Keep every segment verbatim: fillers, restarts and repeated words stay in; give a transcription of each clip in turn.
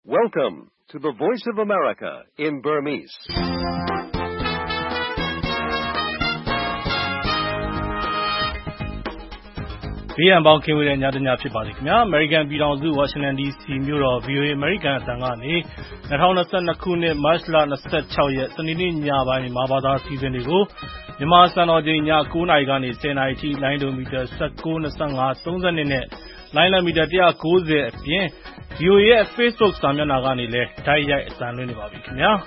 Welcome to the Voice of America in Burmese. ။ဒီအပေါင်းခင်ဝေးတဲ့ညတညဖြစ်ပါလိမ့်ခင်ဗျာ။ American ပြည်ထောင်စု Washington ဒီ စီ မြို့တော် ဗွီအိုအေ American အသံကနေ၂၀၂၂ ခုနှစ် မတ်လ၂၆ ရက်စနေနေ့ညပိုင်းမှာဘာသာအစီအစဉ်တွေကိုမြန်မာစံတော်ချိန်ည၉နာရီကနေ၁၀နာရီထိလိုင်းဒိုမီတာ၁၉ ၂၅ ၃၂နဲ့လိုင်းလံမီတာ၁၉၀အပြင် ဗွီအိုအေရဲ့ Facebook စာမျက်နှာကနေလည်းတိုက်ရိုက်အသံလွှင့်နေပါပြီခင်ဗျာ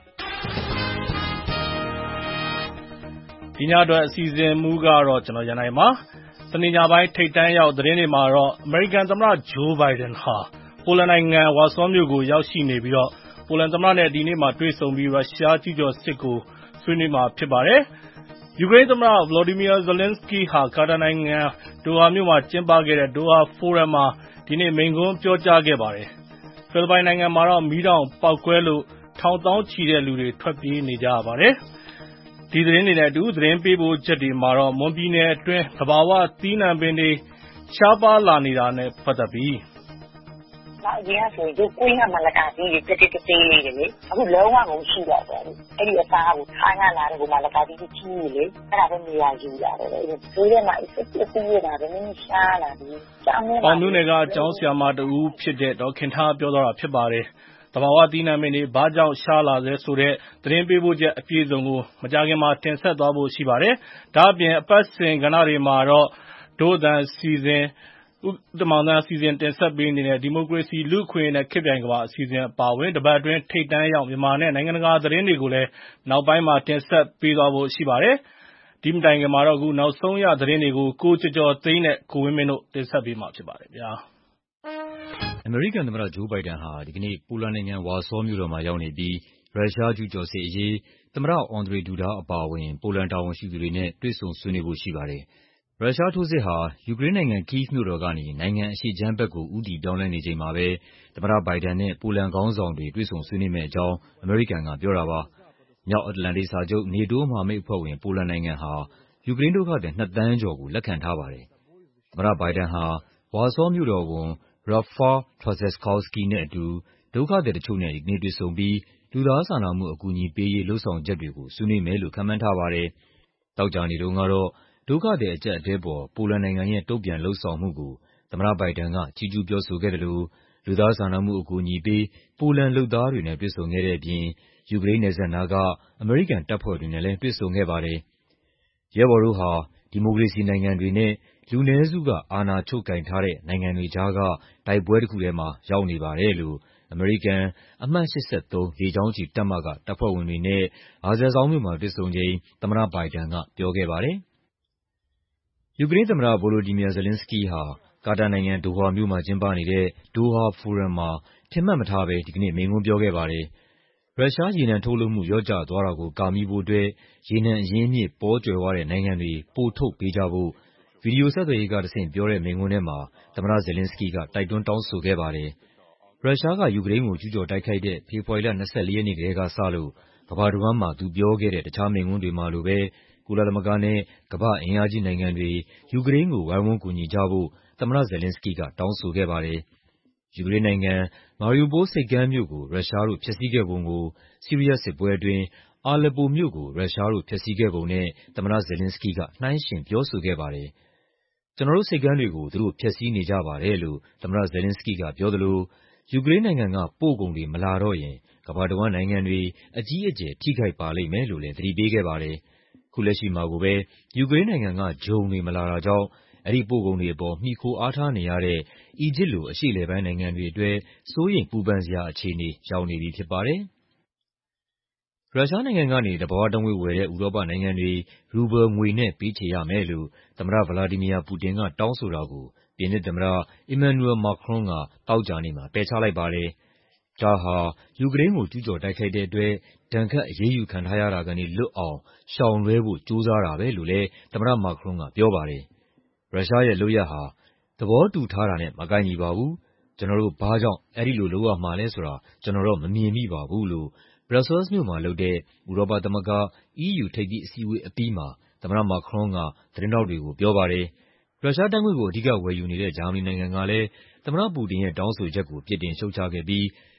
။ဒီညအတွက်အစီအစဉ်မူကတော့ကျွန်တော်ရန်နိုင်ပါစနေညပိုင်းထိတ်တန်းရောက်သတင်းတွေမှာတော့အမေရိကန်သမ္မတဂျိုးဘိုင်ဒန်ဟာပိုလန်နိုင်ငံဝါဆောမြို့ကိုရောက်ရှိနေပြီးတော့ပိုလန်သမ္မတနဲ့ဒီနေ့မှာတွေ့ဆုံပြီးရုရှားကျူးကျော်စစ်ကိုဆွေးနွေးမှာဖြစ်ပါတယ်။ယူကရိန်းသမ္မတ Volodymyr Zelensky ဟာကာတာနိုင်ငံဒိုဟာမြို့မှာကျင်းပခဲ့တဲ့ Doha Forum မှာဒီနေ့မိန့်ခွန်းပြောကြားခဲ့ပါတယ်။ဖိလစ်ပိုင်နိုင်ငံမှာတော့မီးတောင်ပေါက်ကွဲလို့ထောင်သောင်းချီတဲ့လူတွေထွက်ပြေးနေကြရပါတယ်။ဒီသတင်းတွေနဲ့အတူသတင်းပေးပို့ချက်တွေမှာတော့မွန်ပြည်နယ်အတွင်းသဘာဝသီးနှံပင်တွေရှားပါးလာနေတာနဲ့ပတ်သက်ပြီးအရင်ကဆိုရင်တို့ကိုင်းကမလကာကြီးတွေတက်တက်သေးလေးတွေလေအခုလုံးဝကိုရှိတော့တယ်အဲ့ဒီအစားကိုထိုင်းကလာတဲ့ကိုမလကာကြီးကြီးကြီးလေအဲ့ဒါပဲနေရာယူရတယ်လေဒီထဲမှာအစ်စ်အစ်စ်ရတာလည်းမရှားလာဘူးကျောင်းထဲမှာပေါင်းမျိုးနယ်ကအကြောင်းဆရာမတူဖြစ်တဲ့ဒေါက်ခင်ထားပြောတော့တာဖြစ်ပါတယ်သဘာဝသီးနှံပင်တွေဘာကြောင့်ရှားလာလဲဆိုတဲ့သတင်းပေးပို့ချက်အပြည့်အစုံကိုမကြာခင်မှာတင်ဆက်သွားဖို့ရှိပါတယ်။ဒါ့အပြင်အပတ်စဉ်ကဏ္ဍတွေမှာတော့ဒို့အသံစီစဉ်ဥတမောင်သန်းအစီအစဉ်တင်ဆက်ပေးနေတဲ့ဒီမိုကရေစီလူ့အခွင့်အရေးနဲ့ခေတ်ပြိုင်ကမ္ဘာအစီအစဉ်အပါအဝင်တပတ်အတွင်းထိပ်တန်းရောက်မြန်မာနဲ့နိုင်ငံတကာသတင်းတွေကိုလည်းနောက်ပိုင်းမှာတင်ဆက်ပေးသွားဖို့ရှိပါတယ်။ဒီမတိုင်ခင်မှာတော့အခုနောက်ဆုံးရသတင်းတွေကိုကိုကျော်ကျော်သိန်းနဲ့ကိုဝင်းမင်းတို့တင်ဆက်ပေးမှာဖြစ်ပါတယ်ဗျာ။အမေရိကန်သမ္မတဂျိုးဘိုင်ဒန်ဟာဒီကနေ့ပိုလန်နိုင်ငံဝါဆောမြို့တော်မှာရောက်နေပြီးရုရှားကျူးကျော်စစ်အရေးသမ္မတအွန်ဒရေဒူဒါအပါအဝင်ပိုလန်တာဝန်ရှိသူတွေနဲ့တွေ့ဆုံဆွေးနွေးဖို့ရှိပါတယ်။ရုရှားထိုးစစ်ဟာယူကရိန်းနိုင်ငံကိဗ်မြို့တော်ကနေနိုင်ငံအရှေ့ခြမ်းဘက်ကိုဦးတည်ပြောင်းလဲနေချိန်မှာပဲသမ္မတဘိုင်ဒန်နဲ့ပိုလန်ခေါင်းဆောင်တွေတွေ့ဆုံဆွေးနွေးမယ့်အကြောင်းအမေရိကန်ကပြောတာပါ။မြောက်အတ္တလန္တိတ်စာချုပ်နေတိုးမဟာမိတ်အဖွဲ့ဝင်ပိုလန်နိုင်ငံဟာယူကရိန်းဒုက္ခသည်နှစ်သန်းကျော်ကိုလက်ခံထားပါတယ်။သမ္မတဘိုင်ဒန်ဟာဝါဆောမြို့တော်ဝန်Rafal Trzaskowski နဲ့အတူဒုက္ခသည်တချို့နဲ့ဒီကနေ့တွေ့ဆုံပြီးလူသားစာနာမှုအကူအညီပေးရေးလုပ်ဆောင်ချက်တွေကိုဆွေးနွေးမယ်လို့ခန့်မှန်းထားပါတယ်။သောကြာနေ့တုန်းကတော့ဒုက္ခသည်အကျပ်အတည်းပေါ်ပိုလန်နိုင်ငံရဲ့တုံ့ပြန်လုပ်ဆောင်မှုကိုသမ္မတဘိုင်ဒန်ကချီးကျူးပြောဆိုခဲ့တယ်လို့လူသားစာနာမှုအကူအညီပေးပိုလန်လုပ်သားတွေနဲ့တွေ့ဆုံခဲ့တဲ့အပြင်ယူကရိန်းနယ်စပ်နားကအမေရိကန်တပ်ဖွဲ့တွေနဲ့လည်းတွေ့ဆုံခဲ့ပါတယ်။ရဲဘော်တို့ဟာဒီမိုကရေစီနိုင်ငံတွေနဲ့လူနည်းစုကအာဏာချုပ်ကိုင်ထားတဲ့နိုင်ငံတွေကြားကတိုက်ပွဲတစ်ခုထဲမှာရောက်နေပါတယ်လို့အမေရိကန်အမှတ်၈၃လေကြောင်းချီတပ်မကတပ်ဖွဲ့ဝင်တွေနဲ့အာဇယ်ဆောင်မြို့မှာတွေ့ဆုံချိန်သမ္မတဘိုင်ဒန်ကပြောခဲ့ပါတယ်။ယူကရိန်းသမ္မတ Volodymyr Zelensky ဟာကာတာနိုင်ငံဒိုဟာမြို့မှာကျင်းပနေတဲ့ Doha Forum မှာထင်မှတ်မထားဘဲဒီကနေ့မိန့်ခွန်းပြောခဲ့ပါတယ်။ရုရှားရေနံထုတ်လုပ်မှုလျော့ကျသွားတာကိုကာမီဖို့အတွက်ရေနံအရင်းအမြစ်ပေါကြွယ်ဝတဲ့နိုင်ငံတွေပိုထုတ်ပေးကြဖို့ဗီဒီယိုဆက်သွယ်ရေးကတဆင့်ပြောတဲ့မိန့်ခွန်းထဲမှာသမ္မတ Zelensky ကတိုက်တွန်းတောင်းဆိုခဲ့ပါတယ်။ရုရှားကယူကရိန်းကိုကျူးကျော်တိုက်ခိုက်တဲ့ဖေဖော်ဝါရီလ၂၄ရက်နေ့ကတည်းကစလို့ကမ္ဘာတဝန်းမှာသူပြောခဲ့တဲ့တခြားမိန့်ခွန်းတွေမှာလိုပဲကုလသမဂ္ဂနဲ့ကမ္ဘာ့အင်အားကြီးနိုင်ငံတွေယူကရိန်းကိုဝိုင်းဝန်းကူညီကြဖို့သမ္မတ Zelensky ကတောင်းဆိုခဲ့ပါတယ်။ယူကရိန်းနိုင်ငံ Mariupol ဆိပ်ကမ်းမြို့ကိုရုရှားတို့ဖျက်ဆီးခဲ့ပုံကိုဆီးရီးယားစစ်ပွဲအတွင်းAleppo မြို့ကိုရုရှားတို့ဖျက်ဆီးခဲ့ပုံနဲ့သမ္မတ Zelensky ကနှိုင်းယှဉ်ပြောဆိုခဲ့ပါတယ်။ကျနော်တို့ဆိပ်ကမ်းတွေကိုသူတို့ဖျက်ဆီးနေကြပါတယ်လို့သမ္မတ Zelensky ကပြောသလိုယူကရိန်းနိုင်ငံကပို့ကုန်တွေမလာတော့ရင်ကမ္ဘာတဝန်းနိုင်ငံတွေအကြီးအကျယ်ထိခိုက်ပါလိမ့်မယ်လို့လည်းသတိပေးခဲ့ပါတယ်။ခုလက်ရှိမှာကိုပဲယူကရိန်းနိုင်ငံကဂျုံတွေမလာတာကြောင့်အဲဒီပို့ကုန်တွေအပေါ်မှီခိုအားထားနေရတဲ့အီဂျစ်လိုအရှေ့အလယ်ပိုင်းနိုင်ငံတွေအတွက်စိုးရိမ်ပူပန်စရာအခြေအနေရောက်နေပြီဖြစ်ပါတယ်။ရုရှားနိုင်ငံကနေသဘာဝဓာတ်ငွေ့ဝယ်တဲ့ဥရောပနိုင်ငံတွေရူဘယ်ငွေနဲ့ပေးချေရမယ်လို့သမ္မတ Vladimir Putin ကတောင်းဆိုတာကိုပြင်သစ်သမ္မတ Emmanuel Macron ကသောကြာနေ့မှာပယ်ချလိုက်ပါတယ်။ဒါဟာယူကရိန်းကိုကျူးကျော်တိုက်ခိုက်တဲ့အတွက်ဒဏ်ခတ်အရေးယူခံထားရတာကနေလွတ်အောင်ရှောင်လွှဲဖို့ကြိုးစားတာပဲလို့လည်းသမ္မတ Macron ကပြောပါတယ်။ရုရှားရဲ့လုပ်ရပ်ဟာသဘောတူထားတာနဲ့မကိုက်ညီပါဘူး။ကျနော်တို့ဘာကြောင့်အဲဒီလိုလုပ်ရမှာလဲဆိုတာကျနော်တော့မမြင်မိပါဘူးလို့ Brussels မြို့မှာလုပ်တဲ့ဥရောပသမဂ္ဂ E U ထိပ်သီးအစည်းအဝေးအပြီးမှာသမ္မတ Macron ကသတင်းထောက်တွေကိုပြောပါတယ်။ရုရှားဓာတ်ငွေ့ကိုအဓိကဝယ်ယူနေတဲ့ဂျာမနီနိုင်ငံကလည်းသမ္မတပူတင်ရဲ့တောင်းဆိုချက်ကိုပြစ်တင်ရှုတ်ချခဲ့ပြီး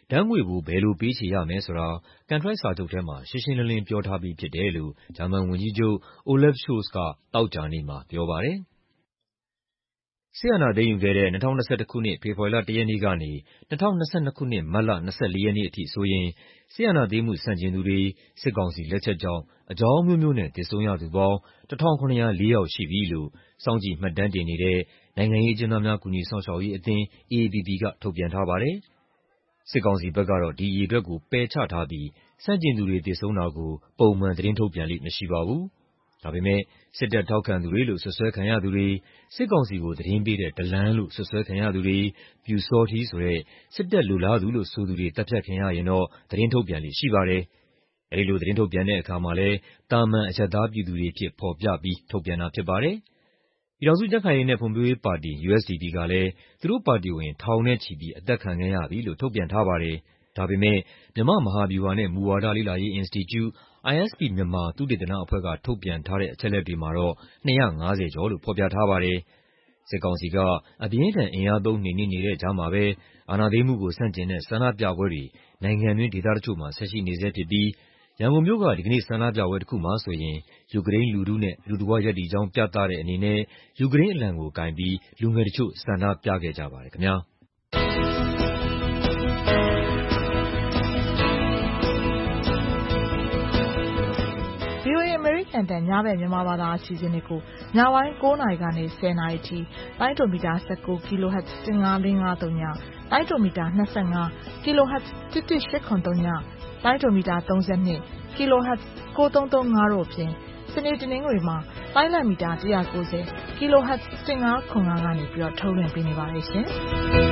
ဓာတ်ငွေကိုဘယ်လိုပေးချေရမယ်ဆိုတာ ကန်ထရိုက်စာချုပ်ထဲမှာရှင်းရှင်းလင်းလင်းပြောထားပြီးဖြစ်တယ်လို့ ဂျာမန်ဝန်ကြီးချုပ် Olaf Scholz က သောကြာနေ့မှာပြောပါတယ်။ စစ်အာဏာသိမ်းယူခဲ့တဲ့ ၂၀၂၁ ခုနှစ်၊ ဖေဖော်ဝါရီလ ၁ ရက်နေ့ကနေ ၂၀၂၂ ခုနှစ်၊ မတ်လ ၂၄ ရက်နေ့အထိဆိုရင် စစ်အာဏာသိမ်းမှုဆန့်ကျင်သူတွေ၊ စစ်ကောင်စီလက်ချက်ကြောင့် အကြောင်းအမျိုးမျိုးနဲ့ သေဆုံးရသူပေါင်း ၁,၇၀၄ ယောက်ရှိပြီလို့ စောင့်ကြည့်မှတ်တမ်းတင်နေတဲ့ နိုင်ငံရေးအကျဉ်းသားများ ကူညီစောင့်ရှောက်ရေးအသင်း အေအေပီပီ က ထုတ်ပြန်ထားပါတယ်။ စစ်ကောင်စီဘက်ကတော့ ဒီအရေအတွက်ကို ပယ်ချထားပြီး ဆန့်ကျင်သူတွေသေဆုံးတာကို ပုံမှန်သတင်းထုတ်ပြန်လေ့မရှိပါဘူး။ ဒါပေမယ့် စစ်တပ်ထောက်ခံသူတွေလို့ စွပ်စွဲခံရသူတွေ၊ စစ်ကောင်စီကိုသတင်းပေးတဲ့ ဒလန်လို့ စွပ်စွဲခံရသူတွေ၊ ပျူစောထီးဆိုတဲ့ စစ်တပ်လိုလားသူလို့ဆိုသူတွေ သတ်ဖြတ်ခံရရင်တော့ သတင်းထုတ်ပြန်လေ့ရှိပါတယ်။ အဲဒီလိုသတင်းထုတ်ပြန်တဲ့အခါမှာလည်း သာမန်အရပ်သားပြည်သူတွေအဖြစ် ဖော်ပြပြီး ထုတ်ပြန်တာဖြစ်ပါတယ်။ ပြည်ထောင်စုကြံ့ခိုင်ရေးနဲ့ ဖွံ့ဖြိုးရေးပါတီ ယူ အက်စ် ဒီ ပီ ကလည်း သူတို့ပါတီဝင် ထောင်နဲ့ချီပြီး အသတ်ခံခဲ့ရပြီလို့ ထုတ်ပြန်ထားပါတယ်။ ဒါပေမယ့် မြန်မာ့မဟာဗျူဟာနဲ့ မူဝါဒလေ့လာရေးအင်စတီကျု အိုင် အက်စ် ပီ မြန်မာ သုတေသနအဖွဲ့က ထုတ်ပြန်ထားတဲ့အချက်အလက်တွေမှာတော့ ၂၅၀ ကျော်လို့ ဖော်ပြထားပါတယ်။ စစ်ကောင်စီက အပြင်းအထန်အင်အားသုံးနှိမ်နင်းနေတဲ့ကြားမှာပဲ အာဏာသိမ်းမှုကိုဆန့်ကျင်တဲ့ဆန္ဒပြပွဲတွေ နိုင်ငံတွင်းဒေသတချို့မှာ ဆက်ရှိနေဆဲဖြစ်ပြီး ရန်ကုန်မြို့က ဒီကနေ့ဆန္ဒပြပွဲတခုမှာဆိုရင် ယူကရိန်းလူထုနဲ့ အတူတကွရပ်တည်ကြောင်းပြသတဲ့အနေနဲ့ ယူကရိန်းအလံကိုကိုင်ပြီး လူငယ်တချို့ ဆန္ဒပြခဲ့ကြပါတယ်ခင်ဗျာ။ VOA အမေရိကန်အသံညဘက်မြန်မာဘာသာအစီအစဉ်တွေကိုညပိုင်း၉နာရီကနေ၁၀နာရီထိလိုင်းဒိုမီတာ၁၉ kHz ၁၅၄၅၃ည လိုင်းဒိုမီတာ၂၅ kHz ၁၁၈၇၃ည လိုင်းဒိုမီတာ၃၂ kHz ၉၃၃၅တို့အပြင် စနေတနင်္ဂနွေမှာလိုင်းလံမီတာ၁၉၀ kHz ၁၅၇၅ကနေပြီးတော့ထုတ်လွှင့်ပေးနေပါတယ်ရှင်။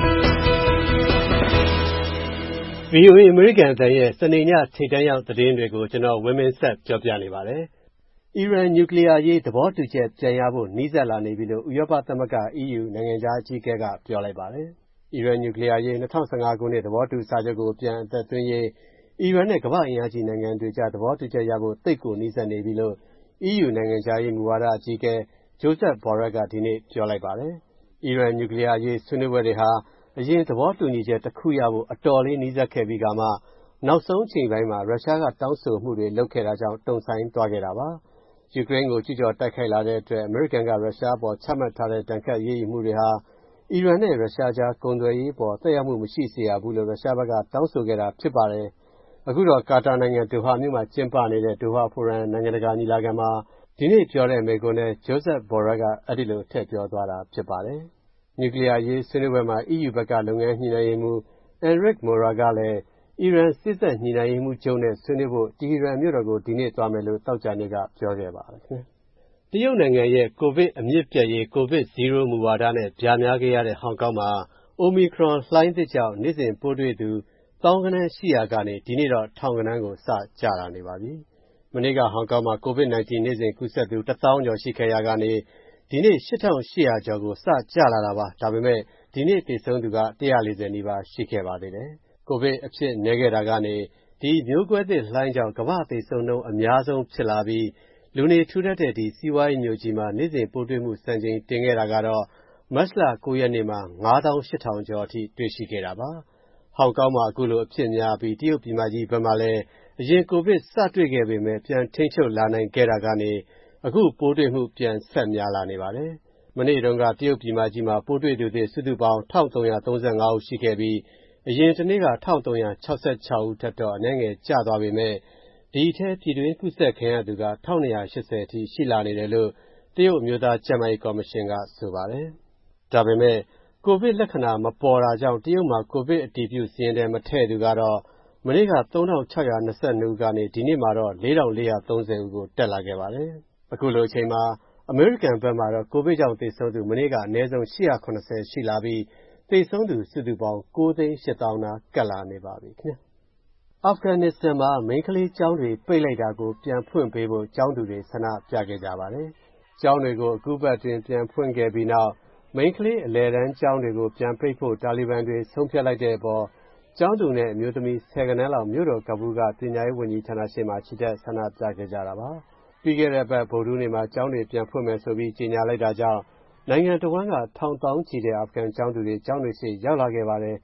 ဗွီအိုအေ အမေရိကန်အသံရဲ့စနေညထိပ်တန်းရောက်သတင်းတွေကိုကျွန်တော်ဝင်းမင်းဆက်ပြောပြနေပါတယ်။အီရန်နျူကလ িয়ারရေးသဘောတူချက်ပြန်ရဖို့နီးစပ်လာနေပြီလို့ဥရောပသမဂ္ဂ အီးယူ နိုင်ငံခြားအကြီးအကဲကပြောလိုက်ပါတယ်။အီရန်နျူကလ িয়ারရေး၂၀၁၅ခုနှစ်သဘောတူစာချုပ်ကိုပြန်အသက်သွင်းရေးအီရန်နဲ့ကမ္ဘာ့အင်အားကြီးနိုင်ငံတွေကြားသဘောတူချက်ရဖို့သိပ်ကိုနီးစပ်နေပြီလို့ အီးယူ နိုင်ငံခြားရေးမူဝါဒအကြီးအကဲ Josep Borrell ကဒီနေ့ပြောလိုက်ပါတယ်။အီရန်နျူကလ িয়ারရေးဆွေးနွေးပွဲတွေဟာအရင်သဘောတူညီချက်တစ်ခုရဖို့အတော်လေးနီးစပ်ခဲ့ပြီးကမှနောက်ဆုံးအချိန်ပိုင်းမှာရုရှားကတောင်းဆိုမှုတွေလုပ်ခဲ့တာကြောင့်တုံ့ဆိုင်းသွားခဲ့တာပါ။ယူကရိန်းကိုကျူးကျော်တိုက်ခိုက်လာတဲ့အတွက်အမေရိကန်ကရုရှားအပေါ်ချမှတ်ထားတဲ့ဒဏ်ခတ်အရေးယူမှုတွေဟာအီရန်နဲ့ရုရှားကြားကုန်သွယ်ရေးအပေါ်သက်ရောက်မှုမရှိစေရဘူးလို့ရုရှားဘက်ကတောင်းဆိုခဲ့တာဖြစ်ပါတယ်။အခုတော့ကာတာနိုင်ငံဒိုဟာမြို့မှာကျင်းပနေတဲ့ဒိုဟာဖိုရမ်နိုင်ငံတကာညီလာခံမှာဒီနေ့ပြောတဲ့မိန့်ခွန်းထဲ Josep Borrell ကအဲဒီလိုထည့်ပြောသွားတာဖြစ်ပါတယ်။နျူကလ িয়ারရေးဆွေးနွေးပွဲမှာအီးယူဘက်ကလုပ်ငန်းညှိနှိုင်းရေးမှူး Enrique Mora ကလည်းအီရန်စေ့စပ်ညှိနှိုင်းရေးမှူးချုပ်နဲ့ဆွေးနွေးဖို့တီဟီရန်မြို့တော်ကိုဒီနေ့သွားမယ်လို့သောကြာနေ့ကပြောခဲ့ပါတယ်ခင်ဗျာ။တရုတ်နိုင်ငံရဲ့ကိုဗစ်အမြစ်ပြတ်ရေး COVID Zero မူဝါဒနဲ့ဗျာများခဲ့ရတဲ့ဟောင်ကောင်မှာ Omicron လှိုင်းသစ်ကြောင့်နေ့စဉ်ပိုးတွေ့သူသောင်းဂဏန်းရှိရာကနေဒီနေ့တော့ထောင်ဂဏန်းကိုစကျလာနေပါပြီ။မနေ့ကဟောင်ကောင်မှာ ကိုဗစ်၁၉ နေ့စဉ်ကူးစက်သူတစ်သောင်းကျော်ရှိခဲ့ရာကနေဒီနေ့ ၈ထောင့်၈ရာကျော်ကိုစကျလာတာပါ။ဒါပေမဲ့ဒီနေ့သေဆုံးသူက၁၄၀နီးပါးရှိခဲ့ပါသေးတယ်။ကိုဗစ်အဖြစ်နည်းခဲ့တာကနေဒီမျိုးကွဲသစ်လှိုင်းကြောင့်ကမ္ဘာ့သေဆုံးနှုန်းအများဆုံးဖြစ်လာပြီးလူနေထူထပ်တဲ့ဒီစီးပွားရေးမြို့ကြီးမှာနေ့စဉ်ပိုးတွေ့မှုစံချိန်တင်ခဲ့တာကတော့မတ်လ၉ရက်နေ့မှာ၅သောင်း၈ထောင်ကျော်အထိတွေ့ရှိခဲ့တာပါ။ဟောင်ကောင်မှာအခုလိုအဖြစ်များပြီးတရုတ်ပြည်မကြီးဘက်မှာလည်းအရင်ကိုဗစ်စတွေ့ခဲ့ပေမဲ့ပြန်ထိန်းချုပ်လာနိုင်ခဲ့တာကနေအခုပိုးတွေ့မှုပြန်ဆက်များလာနေပါတယ်။မနေ့တုန်းကတရုတ်ပြည်မကြီးမှာပိုးတွေ့သူသစ်စုစုပေါင်း၁၃၃၅ဦးရှိခဲ့ပြီးအရင်တနေ့က၁၃၆၆ဦးထက်တော့အနည်းငယ်ကျသွားပေမဲ့ဒီအထဲပြည်တွင်းကူးစက်ခံရသူက၁၂၈၀အထိရှိလာနေတယ်လို့တရုတ်အမျိုးသားကျန်းမာရေးကော်မရှင်ကဆိုပါတယ်။ဒါပေမဲ့ကိုဗစ်လက္ခဏာမပေါ်တာကြောင့်တရုတ်မှာကိုဗစ်အတည်ပြုစာရင်းထဲမထည့်သူကတော့မနေ့က၃ထောင့်၆ရာ၂၂ဦးကနေဒီနေ့မှာတော့၄ထောင့်၄ရာ၃၀ဦးကိုတက်လာခဲ့ပါတယ်။အခုလိုအချိန်မှာအမေရိကန်ဘက်မှာတော့ကိုဗစ်ကြောင့်သေဆုံးသူမနေ့ကအနည်းဆုံး၈ရာ၇၀ရှိလာပြီးသေဆုံးသူစုစုပေါင်း၉သိန်း၈သောင်းနားကပ်လာနေပါပြီခင်ဗျာ။အာဖဂန်နစ္စတန်မှာမိန်းကလေးကျောင်းတွေပိတ်လိုက်တာကိုပြန်ဖွင့်ပေးဖို့ကျောင်းသူတွေဆန္ဒပြခဲ့ကြပါတယ်။ကျောင်းတွေကိုအခုပတ်အတွင်းပြန်ဖွင့်ခဲ့ပြီးနောက်မိန်းကလေးအလယ်တန်းကျောင်းတွေကိုပြန်ပိတ်ဖို့တာလီဘန်တွေဆုံးဖြတ်လိုက်တဲ့အပေါ်ကျောင်းသူနဲ့အမျိုးသမီးဆယ်ဂဏန်းလောက်မြို့တော်ကာဘူးကပညာရေးဝန်ကြီးဌာနရှေ့မှာချီတက်ဆန္ဒပြခဲ့ကြတာပါ။ပြီးခဲ့တဲ့အပတ်ဗုဒ္ဓဟူးနေ့မှာကျောင်းတွေပြန်ဖွင့်မယ်ဆိုပြီးကြေညာလိုက်တာကြောင့်နိုင်ငံတဝန်းကထောင်သောင်းချီတဲ့အာဖဂန်ကျောင်းသူတွေကျောင်းတွေရှေ့ရောက်လာခဲ့ပါတယ်။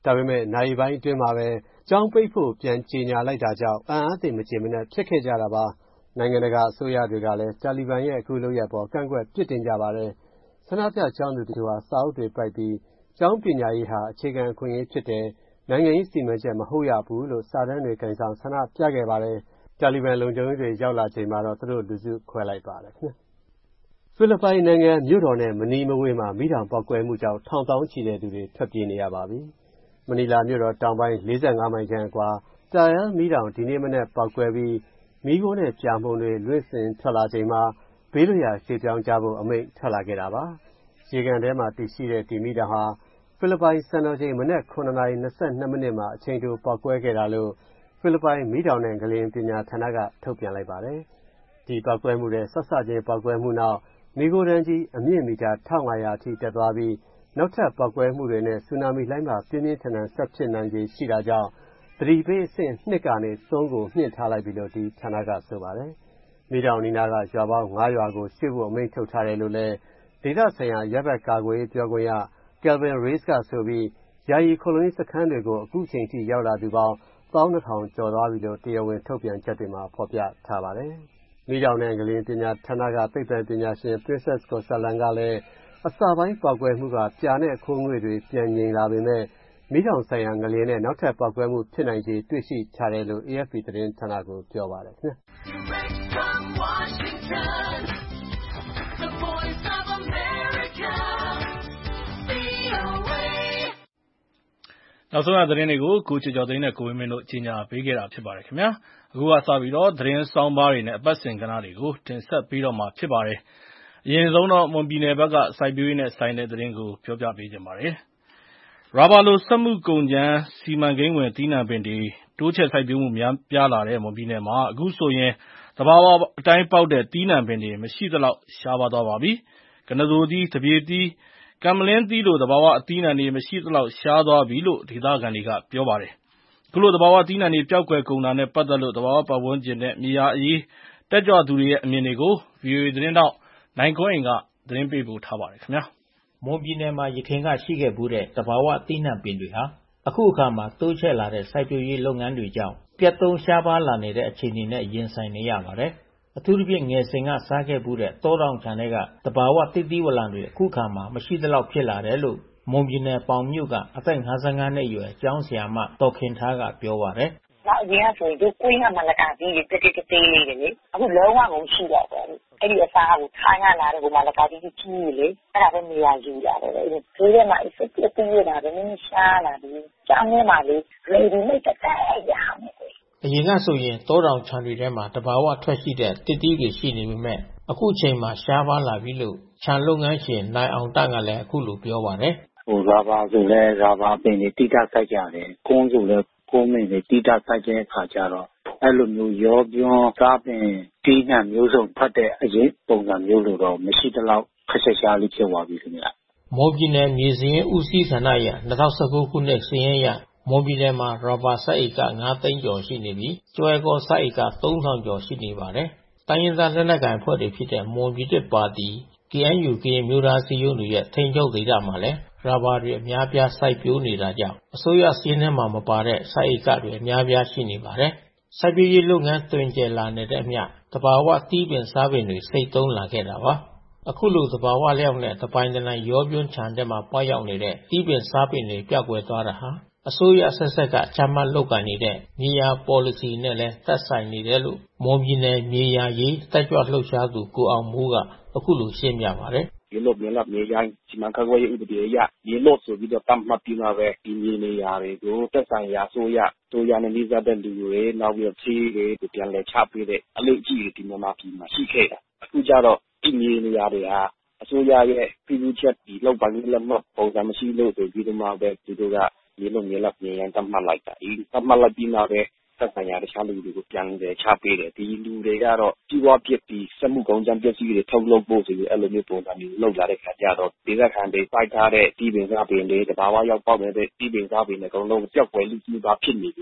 ဒါပေမဲ့နိုင်ပိုင်းအတွင်းမှာပဲကျောင်းပိတ်ဖို့ပြန်ကြေညာလိုက်တာကြောင့်အံ့အားသင့်မကျေမနပ်ဖြစ်ခဲ့ကြတာပါနိုင်ငံတကာအစိုးရတွေကလည်းတာလီဘန်ရဲ့အခုလုပ်ရပ်ပေါ်ကန့်ကွက်ပြစ်တင်ကြပါတယ်ဆန္ဒပြကျောင်းသူတို့ဟာစာအုပ်တွေပိုက်ပြီးကျောင်းပညာရေးဟာအခြေခံအခွင့်အရေးဖြစ်တယ်နိုင်ငံရေးစီမံချက်မဟုတ်ရဘူးလို့စာတမ်းတွေကင်ဆောင်ဆန္ဒပြခဲ့ပါတယ်တာလီဘန်လုံခြုံရေးတွေရောက်လာချိန်မှာတော့သူတို့လူစုခွဲလိုက်ပါတယ်ဖိလစ်ပိုင်နိုင်ငံမြို့တော်နဲ့မနီမဝေးမှာမိတောင်ပေါက်ကွဲမှုကြောင့်ထောင်သောင်းချီတဲ့သူတွေထွက်ပြေးနေရပါပြီမနီလာမြို့တော်တောင်ပိုင်း၄၅မိုင်ခန့်အကွာတာယယ်မိတောင်ဒီနေ့မနက်ပေါက်ကွဲပြီးမီးခိုးနဲ့ပြာမှုန်တွေလွင့်စင်ထွက်လာချိန်မှာဘေးလွတ်ရာရှေ့ပြောင်းကြဖို့အမိန့်ထွက်လာခဲ့တာပါရေကန်ထဲမှာတည်ရှိတဲ့ဒီမိတောင်ဟာဖိလစ်ပိုင်စံတော်ချိန်မနက်ခုနှစ်နာရီ၂၂မိနစ်မှာအချိန်တိုပေါက်ကွဲခဲ့တာလို့ဖိလစ်ပိုင်မိတောင်နဲ့ငလျင်ပညာဌာနကထုတ်ပြန်လိုက်ပါတယ်ဒီပေါက်ကွဲမှုတဲ့ဆက်စချင်းပေါက်ကွဲမှုနောက်မီးခိုးတန်းကြီးအမြင့်မီတာ၁၅၀၀အထိတက်သွားပြီးနောက်ထပ်ပေါက်ကွဲမှုတွေနဲ့ဆူနာမီလှိုင်းမှာပြင်းပြင်းထန်ထန်ဆက်ဖြစ်နိုင်ခြေရှိတာကြောင့်သတိပေးအဆင့်နှစ်ကနေသုံးကိုမြင့်ထားလိုက်ပြီလို့ဒီဌာနကဆိုပါတယ်။မိတောင်နီနာကရွာပေါင်း၅ရွာကိုရွှေ့ဖို့အမိန့်ထုတ်ထားတယ်လို့လည်းဒေသဆိုင်ရာရပ်ဘက်ကာကွယ်ရေးပြောခွင့်ရ Kelvin Reyes ကဆိုပြီးယာယီခိုလုံရေးစခန်းတွေကိုအခုချိန်ထိရောက်လာသူပေါင်း၁၂၀၀၀ကျော်သွားပြီလို့တရားဝင်ထုတ်ပြန်ချက်တွေမှာဖော်ပြထားပါတယ်။မိတောင်နဲ့ငလျင်ပညာဌာနကသိပ္ပံပညာရှင် Princess Costellan ကလည်းအစပိုင်းပေါက်ကွဲမှုကပြာနဲ့အခိုးငွေ့တွေပြန်ငြိမ်လာပေမဲ့မိတောင်ဆိုင်ရာငလျင်နဲ့နောက်ထပ်ပေါက်ကွဲမှုဖြစ်နိုင်ခြေတွေ့ရှိထားတယ်လို့ A F P သတင်းဌာနကိုပြောပါတယ်ခင်ဗျာနောက်ဆုံးရသတင်းတွေကိုကိုကျော်ကျော်သိန်းနဲ့ကိုဝင်းမင်းတို့ကြီးညာပေးခဲ့တာဖြစ်ပါတယ်ခင်ဗျာအခုကစပြီးတော့သတင်းစောင်းပါးတွေနဲ့အပတ်စဉ်ကဏ္ဍတွေကိုတင်ဆက်ပြီးတော့မှာဖြစ်ပါတယ်အရင်ဆုံးတော့မွန်ပြည်နယ်ဘက်ကစိုက်ပျိုးရေးနဲ့ဆိုင်တဲ့သတင်းကိုပြောပြပေးကြပါမယ်ရာဘာလိုစက်မှုကုန်ကြမ်းစီမံကိန်းဝင်သီးနှံပင်တွေတိုးချဲ့စိုက်ပျိုးမှုများပြားလာတဲ့မွန်ပြည်နယ်မှာအခုဆိုရင်သဘာဝအတိုင်းပေါက်တဲ့သီးနှံပင်တွေမရှိသလောက်ရှားပါသွားပါပြီကနဆိုသီးတပြေသီးကံမလင်းသီးလိုသဘာဝအသီးနှံတွေမရှိသလောက်ရှားသွားပြီလို့ဒေသခံတွေကပြောပါတယ်အခုလိုသဘာဝသီးနှံတွေပျောက်ကွယ်ကုန်တာနဲ့ပတ်သက်လို့သဘာဝပတ်ဝန်းကျင်နဲ့မြေယာအရေးတက်ကြွသူတွေရဲ့အမြင်တွေကို ဗီအိုအေ သတင်းတောက်နိုင်ကွန်းအိန်ကသတင်းပေးပို့ထားပါတယ်ခင်ဗျာမွန်ပြည်နယ်မှာယခင်ကရှိခဲ့မှုတဲ့သဘာဝသီးနှံပင်တွေဟာအခုအခါမှာတိုးချဲ့လာတဲ့စိုက်ပျိုးရေးလုပ်ငန်းတွေကြောင့်ပြတ်သုံးရှားပါးလာနေတဲ့အခြေအနေနဲ့ရင်ဆိုင်နေရပါတယ်အထူးသဖြင့်ငယ်စဉ်ကစားခဲ့မှုတဲ့တောတောင်ခြံတွေကသဘာဝသစ်သီးဝလံတွေအခုခါမှာမရှိသလောက်ဖြစ်လာတယ်လို့မွန်ပြည်နယ်ပေါင်မြို့ကအသက်၅၅နှစ်အရွယ်ကျောင်းဆရာမတော်ခင်ထားကပြောပါတယ်နောက်အရင်ကဆိုရင်တို့ကွင်းကမှလကာပြီးတက်တက်တေးလေးတွေလေအခုလုံးဝကုန်ရှိတော့တယ်အဲ့ဒီအစားကိုထိုင်းရလာတဲ့ဟိုမှာလကာပြီးကြီးကြီးလေအဲ့ဒါပဲနေရာယူရတယ်လေဒီထဲမှာအစ်စ်ပြည့်ရတာပဲနည်းရှားလာပြီးကျောင်းထဲမှာလေရေဒီမိတ်တက်တက်ရအောင်အရင်ကဆိုရင်တောတောင်ခြံတွေထဲမှာတဘာဝထွက်ရှိတဲ့တစ်တီးတွေရှိနေပေမဲ့အခုချိန်မှာရှားပါလာပြီလို့ခြံလုပ်ငန်းရှင်နိုင်အောင်တကလည်းအခုလိုပြောပါတယ်ဟိုရာဘာဆိုလဲရာဘာပင်တွေတိကျစိုက်ကြတယ်ကုန်းဆိုလဲကုန်းမင်းတွေတိကျစိုက်တဲ့အခါကျတော့အဲ့လိုမျိုးရောပြွန်းစားပင်တီးနှံမျိုးစုံဖတ်တဲ့အရင်ပုံစံမျိုးလိုတော့မရှိတလောက်ခက်ရှာရှာလေးဖြစ်သွားပြီခင်ဗျမော်ပြည်နယ်မြေစင်းဦးစီးဌာနရ၂၀၁၉ခုနှစ်စည်ရင်းရမွန်ပြည်နယ်မှာရာဘာစိုက်ဧက၅သိန်းကျော်ရှိနေပြီးကျွဲကောစိုက်ဧကသုံးထောင်ကျော်ရှိနေပါတယ်။တိုင်းရင်းသားလက်နက်ကိုင်အဖွဲ့တွေဖြစ်တဲ့မွန်ပြည်သစ်ပါတီ K N U ကရင်မျိုးသားစည်းရုံးတွေရဲ့ထိန်းချုပ်ဒေသမှာလည်းရာဘာတွေအများပြားစိုက်ပျိုးနေတာကြောင့်အစိုးရစည်းနှင်းမှာမပါတဲ့စိုက်ဧကတွေအများပြားရှိနေပါတယ်။စိုက်ပျိုးရေးလုပ်ငန်းတွင်ကျယ်လာနေတဲ့အမျှတဘာဝတီးပင်စားပင်တွေစိတ်သုံးလာခဲ့တာပါ။အခုလိုသဘာဝလျောက်နဲ့တပိုင်တနိုင်ရောပြွန်းခြံထဲမှာပွားရောက်နေတဲ့တီးပင်စားပင်တွေပျောက်ကွယ်သွားတာဟာအစိုးရဆက်ဆက်ကချမှတ်လုပ်ကိုင်နေတဲ့မြေယာ policy နဲ့လည်းသက်ဆိုင်နေတယ်လို့မွန်ပြည်နယ်မြေယာရေးတက်ကြွလှုပ်ရှားသူကိုအောင်မိုးကအခုလိုရှင်းပြပါတယ်။ဒီလိုမြေလမြေယာစီမံခန့်ခွဲရေးဥပဒေအရမြေလို့ဆိုပြီးတော့တတ်မှတ်ပြီးမှပဲဒီမြေနေရာတွေကိုသက်ဆိုင်ရာအစိုးရတို့ရနေနေစားတဲ့လူတွေနောက်ပြီးတော့ဖြေးတွေပြန်လည်ချပေးတဲ့အလုပ်ကြီးတွေဒီမြန်မာပြည်မှာရှိခဲ့တာအခုကျတော့ဒီမြေနေရာတွေဟာအစိုးရရဲ့ပြည်သူ့ချက်ဒီလောက်ပိုင်းလက်မှတ်ပုံစံမရှိလို့ဆိုပြီးတော့မှပဲဒီတို့ကမြေလို့မြေလောက်မြေရန်တတ်မှတ်လိုက်တာဒီတတ်မှတ်လိုက်ပြီးမှပဲသက်ဆိုင်ရာတခြားလူတွေကိုပြန်လည်ချပေးတယ်ဒီလူတွေကတော့ကြီးပွားပြစ်ပြီးစက်မှုကုန်ကြမ်းပစ္စည်းတွေထုတ်လုပ်ဖို့ဆိုပြီးအဲ့လိုမျိုးပုံစံမျိုးလုပ်လာတဲ့ခါကျတော့ဒေသခံတွေပိုက်ထားတဲ့ပြည်ပင်စားပင်တွေတဘာဝရောက်ပေါက်နေတဲ့ပြည်ပင်စားပင်တွေအကုန်လုံးပျောက်ကွယ်လူကြီးပါဖြစ်နေပြီ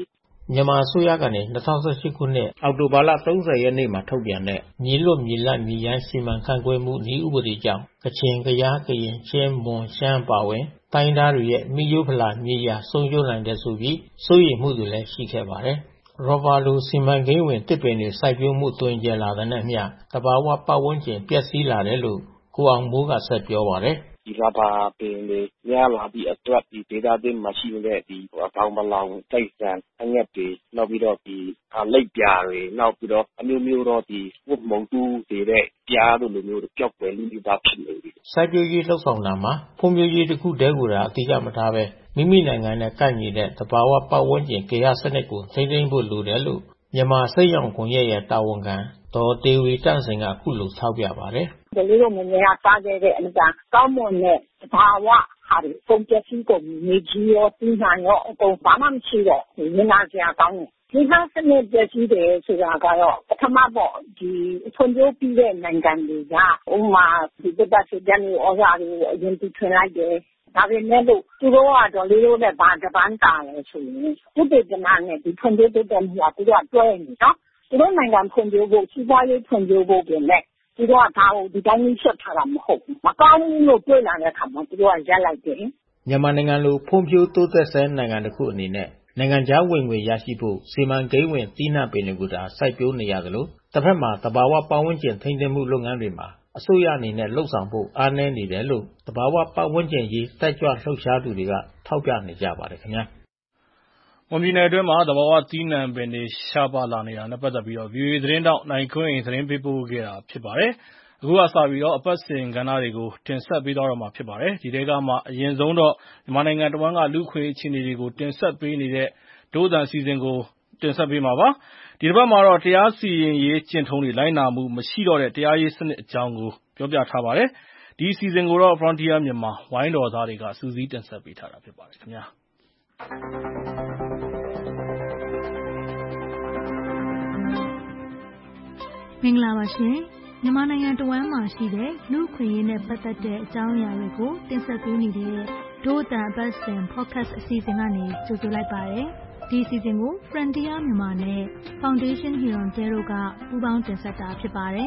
မြန်မာအစိုးရကနေ၂၀၁၈ခုနှစ်အောက်တိုဘာလ၃၀ရက်နေ့မှာထုတ်ပြန်တဲ့မြေလွတ်မြေလပ်မြေရိုင်းစီမံခန့်ခွဲမှုနည်းဥပဒေကြောင့်ကချင်၊ကယား၊ကရင်၊ချင်း၊မွန်၊ရှမ်းအပါအဝင်တိုင်းရင်းသားတွေရဲ့မိရိုးဖလာမြေယာဆုံးရှုံးနိုင်တယ်ဆိုပြီးစိုးရိမ်မှုတွေလည်းရှိခဲ့ပါတယ်။ ရော်ဘာလိုစီမံကိန်းဝင်သစ်ပင်တွေစိုက်ပျိုးမှုတွင်ကျယ်လာတာနဲ့အမျှသဘာဝပတ်ဝန်းကျင်ပျက်စီးလာတယ်လို့ကိုအောင်မိုးကဆက်ပြောပါတယ်။ "ဒီရာဘာပင်တွေများလာသည့်အတွက်ဒီဒေသအတွင်းမှာရှိနေတဲ့ဒီအကောင်ပလောင်တိရစ္ဆာန်အငှက်တွေနောက်ပြီးတော့ဒီလိပ်ပြာတွေနောက်ပြီးတော့အမျိုးမျိုးသောဒီဝတ်မှုန်တူးစေတဲ့ပြားတို့လိုမျိုးတွေပျောက်ကွယ်လုနီးပါးဖြစ်နေပြီ။စိုက်ပျိုးရေးလှုပ်ဆောင်တာမှာဖွံ့ဖြိုးရေးတစ်ခုတည်းကိုသာအဓိကမထားဘဲမိမိနိုင်ငံနဲ့ကိုက်ညီတဲ့သဘာဝပတ်ဝန်းကျင်ဂေဟစနစ်ကိုထိန်းသိမ်းဖို့လိုတယ်လို့မြန်မာစိတ်ရောင်ကွန်ရက်ရဲ့တာဝန်ခံဒေါ်တေဝီတန့်စင်ကအခုလိုထောက်ပြပါတယ်။ကလေးတို့ငယ်ငယ်ကစားခဲ့တဲ့အမှန်ကောင်းမွန်တဲ့သဘာဝဟာတွေပုံပြည့်စည်ကုန်နေကြီးရောသီးနှံရောအကုန်ဘာမှမရှိတော့ရင်နာစရာကောင်းတယ်။ဒီဟာစနစ်ပြည့်စည်တယ်ဆိုတာကတော့ပထမပေါ့ဒီဖွံ့ဖြိုးပြီးတဲ့နိုင်ငံတွေကဥမာဒီတက်တာစစ်တမ်းတွေဩဇာတွေအရင်တူထွင်လိုက်တယ်။ဒါပေမဲ့လို့သူတို့ကတော့လေးတို့နဲ့ဘာတပန်းတာလဲဆိုရင်သူတေသနာနဲ့ဒီဖွံ့ဖြိုးတိုးတက်မှုကသူတို့ကတွဲနေနော်။သူတို့နိုင်ငံဖွံ့ဖြိုးဖို့စီးပွားရေးဖွံ့ဖြိုးဖို့ပြင်မဲ့သူတို့ကဒါကိုဒီတိုင်းကြီးရှော့ထားတာမဟုတ်ဘူး။မကောင်းဘူးလို့တွေ့လာတဲ့အခါမှာသူတို့ကရက်လိုက်တယ်။မြန်မာနိုင်ငံလိုဖွံ့ဖြိုးတိုးတက်ဆဲနိုင်ငံတစ်ခုအနေနဲ့နိုင်ငံခြားဝင်ငွေရရှိဖို့စီမံကိန်းဝင်သီးနှံပင်တွေကိုသာစိုက်ပျိုးနေရသလိုတစ်ဖက်မှာသဘာဝပတ်ဝန်းကျင်ထိန်းသိမ်းမှုလုပ်ငန်းတွေမှာအစိုးရအနေနဲ့လှုပ်ဆောင်ဖို့အားနည်းနေတယ်လို့သဘာဝပတ်ဝန်းကျင်ရေးတက်ကြွလှုပ်ရှားသူတွေကထောက်ပြနေကြပါတယ်ခင်ဗျာ။မွန်ပြည်နယ်အတွင်းမှာသဘာဝသီးနှံပင်တွေရှားပါးလာနေတာနဲ့ပတ်သက်ပြီး ဗွီအိုအေသတင်းထောက်နိုင်ကွန်းအိန်သတင်းပေးပို့ခဲ့တာဖြစ်ပါတယ်။အခုကစပြီးအပတ်စဉ်ကဏ္ဍတွေကိုတင်ဆက်ပေးသွားတော့မှာဖြစ်ပါတယ်။ဒီထဲကမှအရင်ဆုံးတော့မြန်မာနိုင်ငံတဝန်းကလူ့အခွင့်အရေးအခြေအနေတွေကိုတင်ဆက်ပေးနေတဲ့ဒို့အသံအစီအစဉ်ကိုတင်ဆက်ပေးမှာပါ။ဒီတစ်ပတ်မှာတော့တရားစီရင်ရေးကျင့်ထုံးတွေလိုက်နာမှုမရှိတော့တဲ့တရားရေးစနစ်အကြောင်းကိုပြောပြထားပါတယ်။ဒီအစီအစဉ်ကိုတော့ Frontier Myanmar ဝိုင်းတော်သားတွေကစုစည်းတင်ဆက်ပေးထားတာဖြစ်ပါတယ်ခင်ဗျာ။မင်္ဂလာပါရှင်မြန်မာနိုင်ငံတဝန်းမှာရှိတဲ့လူ့အခွင့်အရေးနဲ့ပတ်သက်တဲ့အကြောင်းအရာတွေကိုတင်ဆက်ပေးနေတဲ့ဒို့အသံအပတ်စဉ် podcast အစီအစဉ်ကနေကြိုဆိုလိုက်ပါတယ်ဒီအစီအစဉ်ကို Frontier မြန်မာနဲ့ Foundation Hirondelle တို့ကပူးပေါင်းတင်ဆက်တာဖြစ်ပါတယ်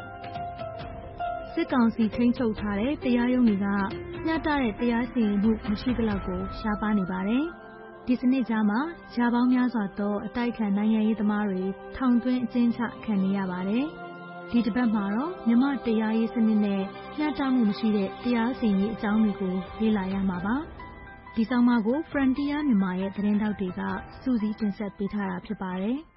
စစ်ကောင်စီထိန်းချုပ်ထားတဲ့တရားရုံးတွေကမျှတတဲ့တရားစီရင်မှုမရှိသလောက်ကိုရှားပါးနေပါတယ်ဒီစနစ်ကြားမှာဂျာပေါင်းများစွာသောအတိုက်ခံနိုင်ငံရေးသမားတွေထောင်သွင်းအကျဉ်းချခံနေရပါတယ်။ဒီတစ်ပတ်မှာတော့မြန်မာတရားရေးစနစ်နဲ့မျှတမှုမရှိတဲ့တရားစီရင်ရေးအကြောင်းတွေကိုလေ့လာရမှာပါ။ဒီဆောင်မကို Frontier မြန်မာရဲ့သတင်းတောက်တွေကစူးစီးတင်ဆက်ပေးထားတာဖြစ်ပါတယ်။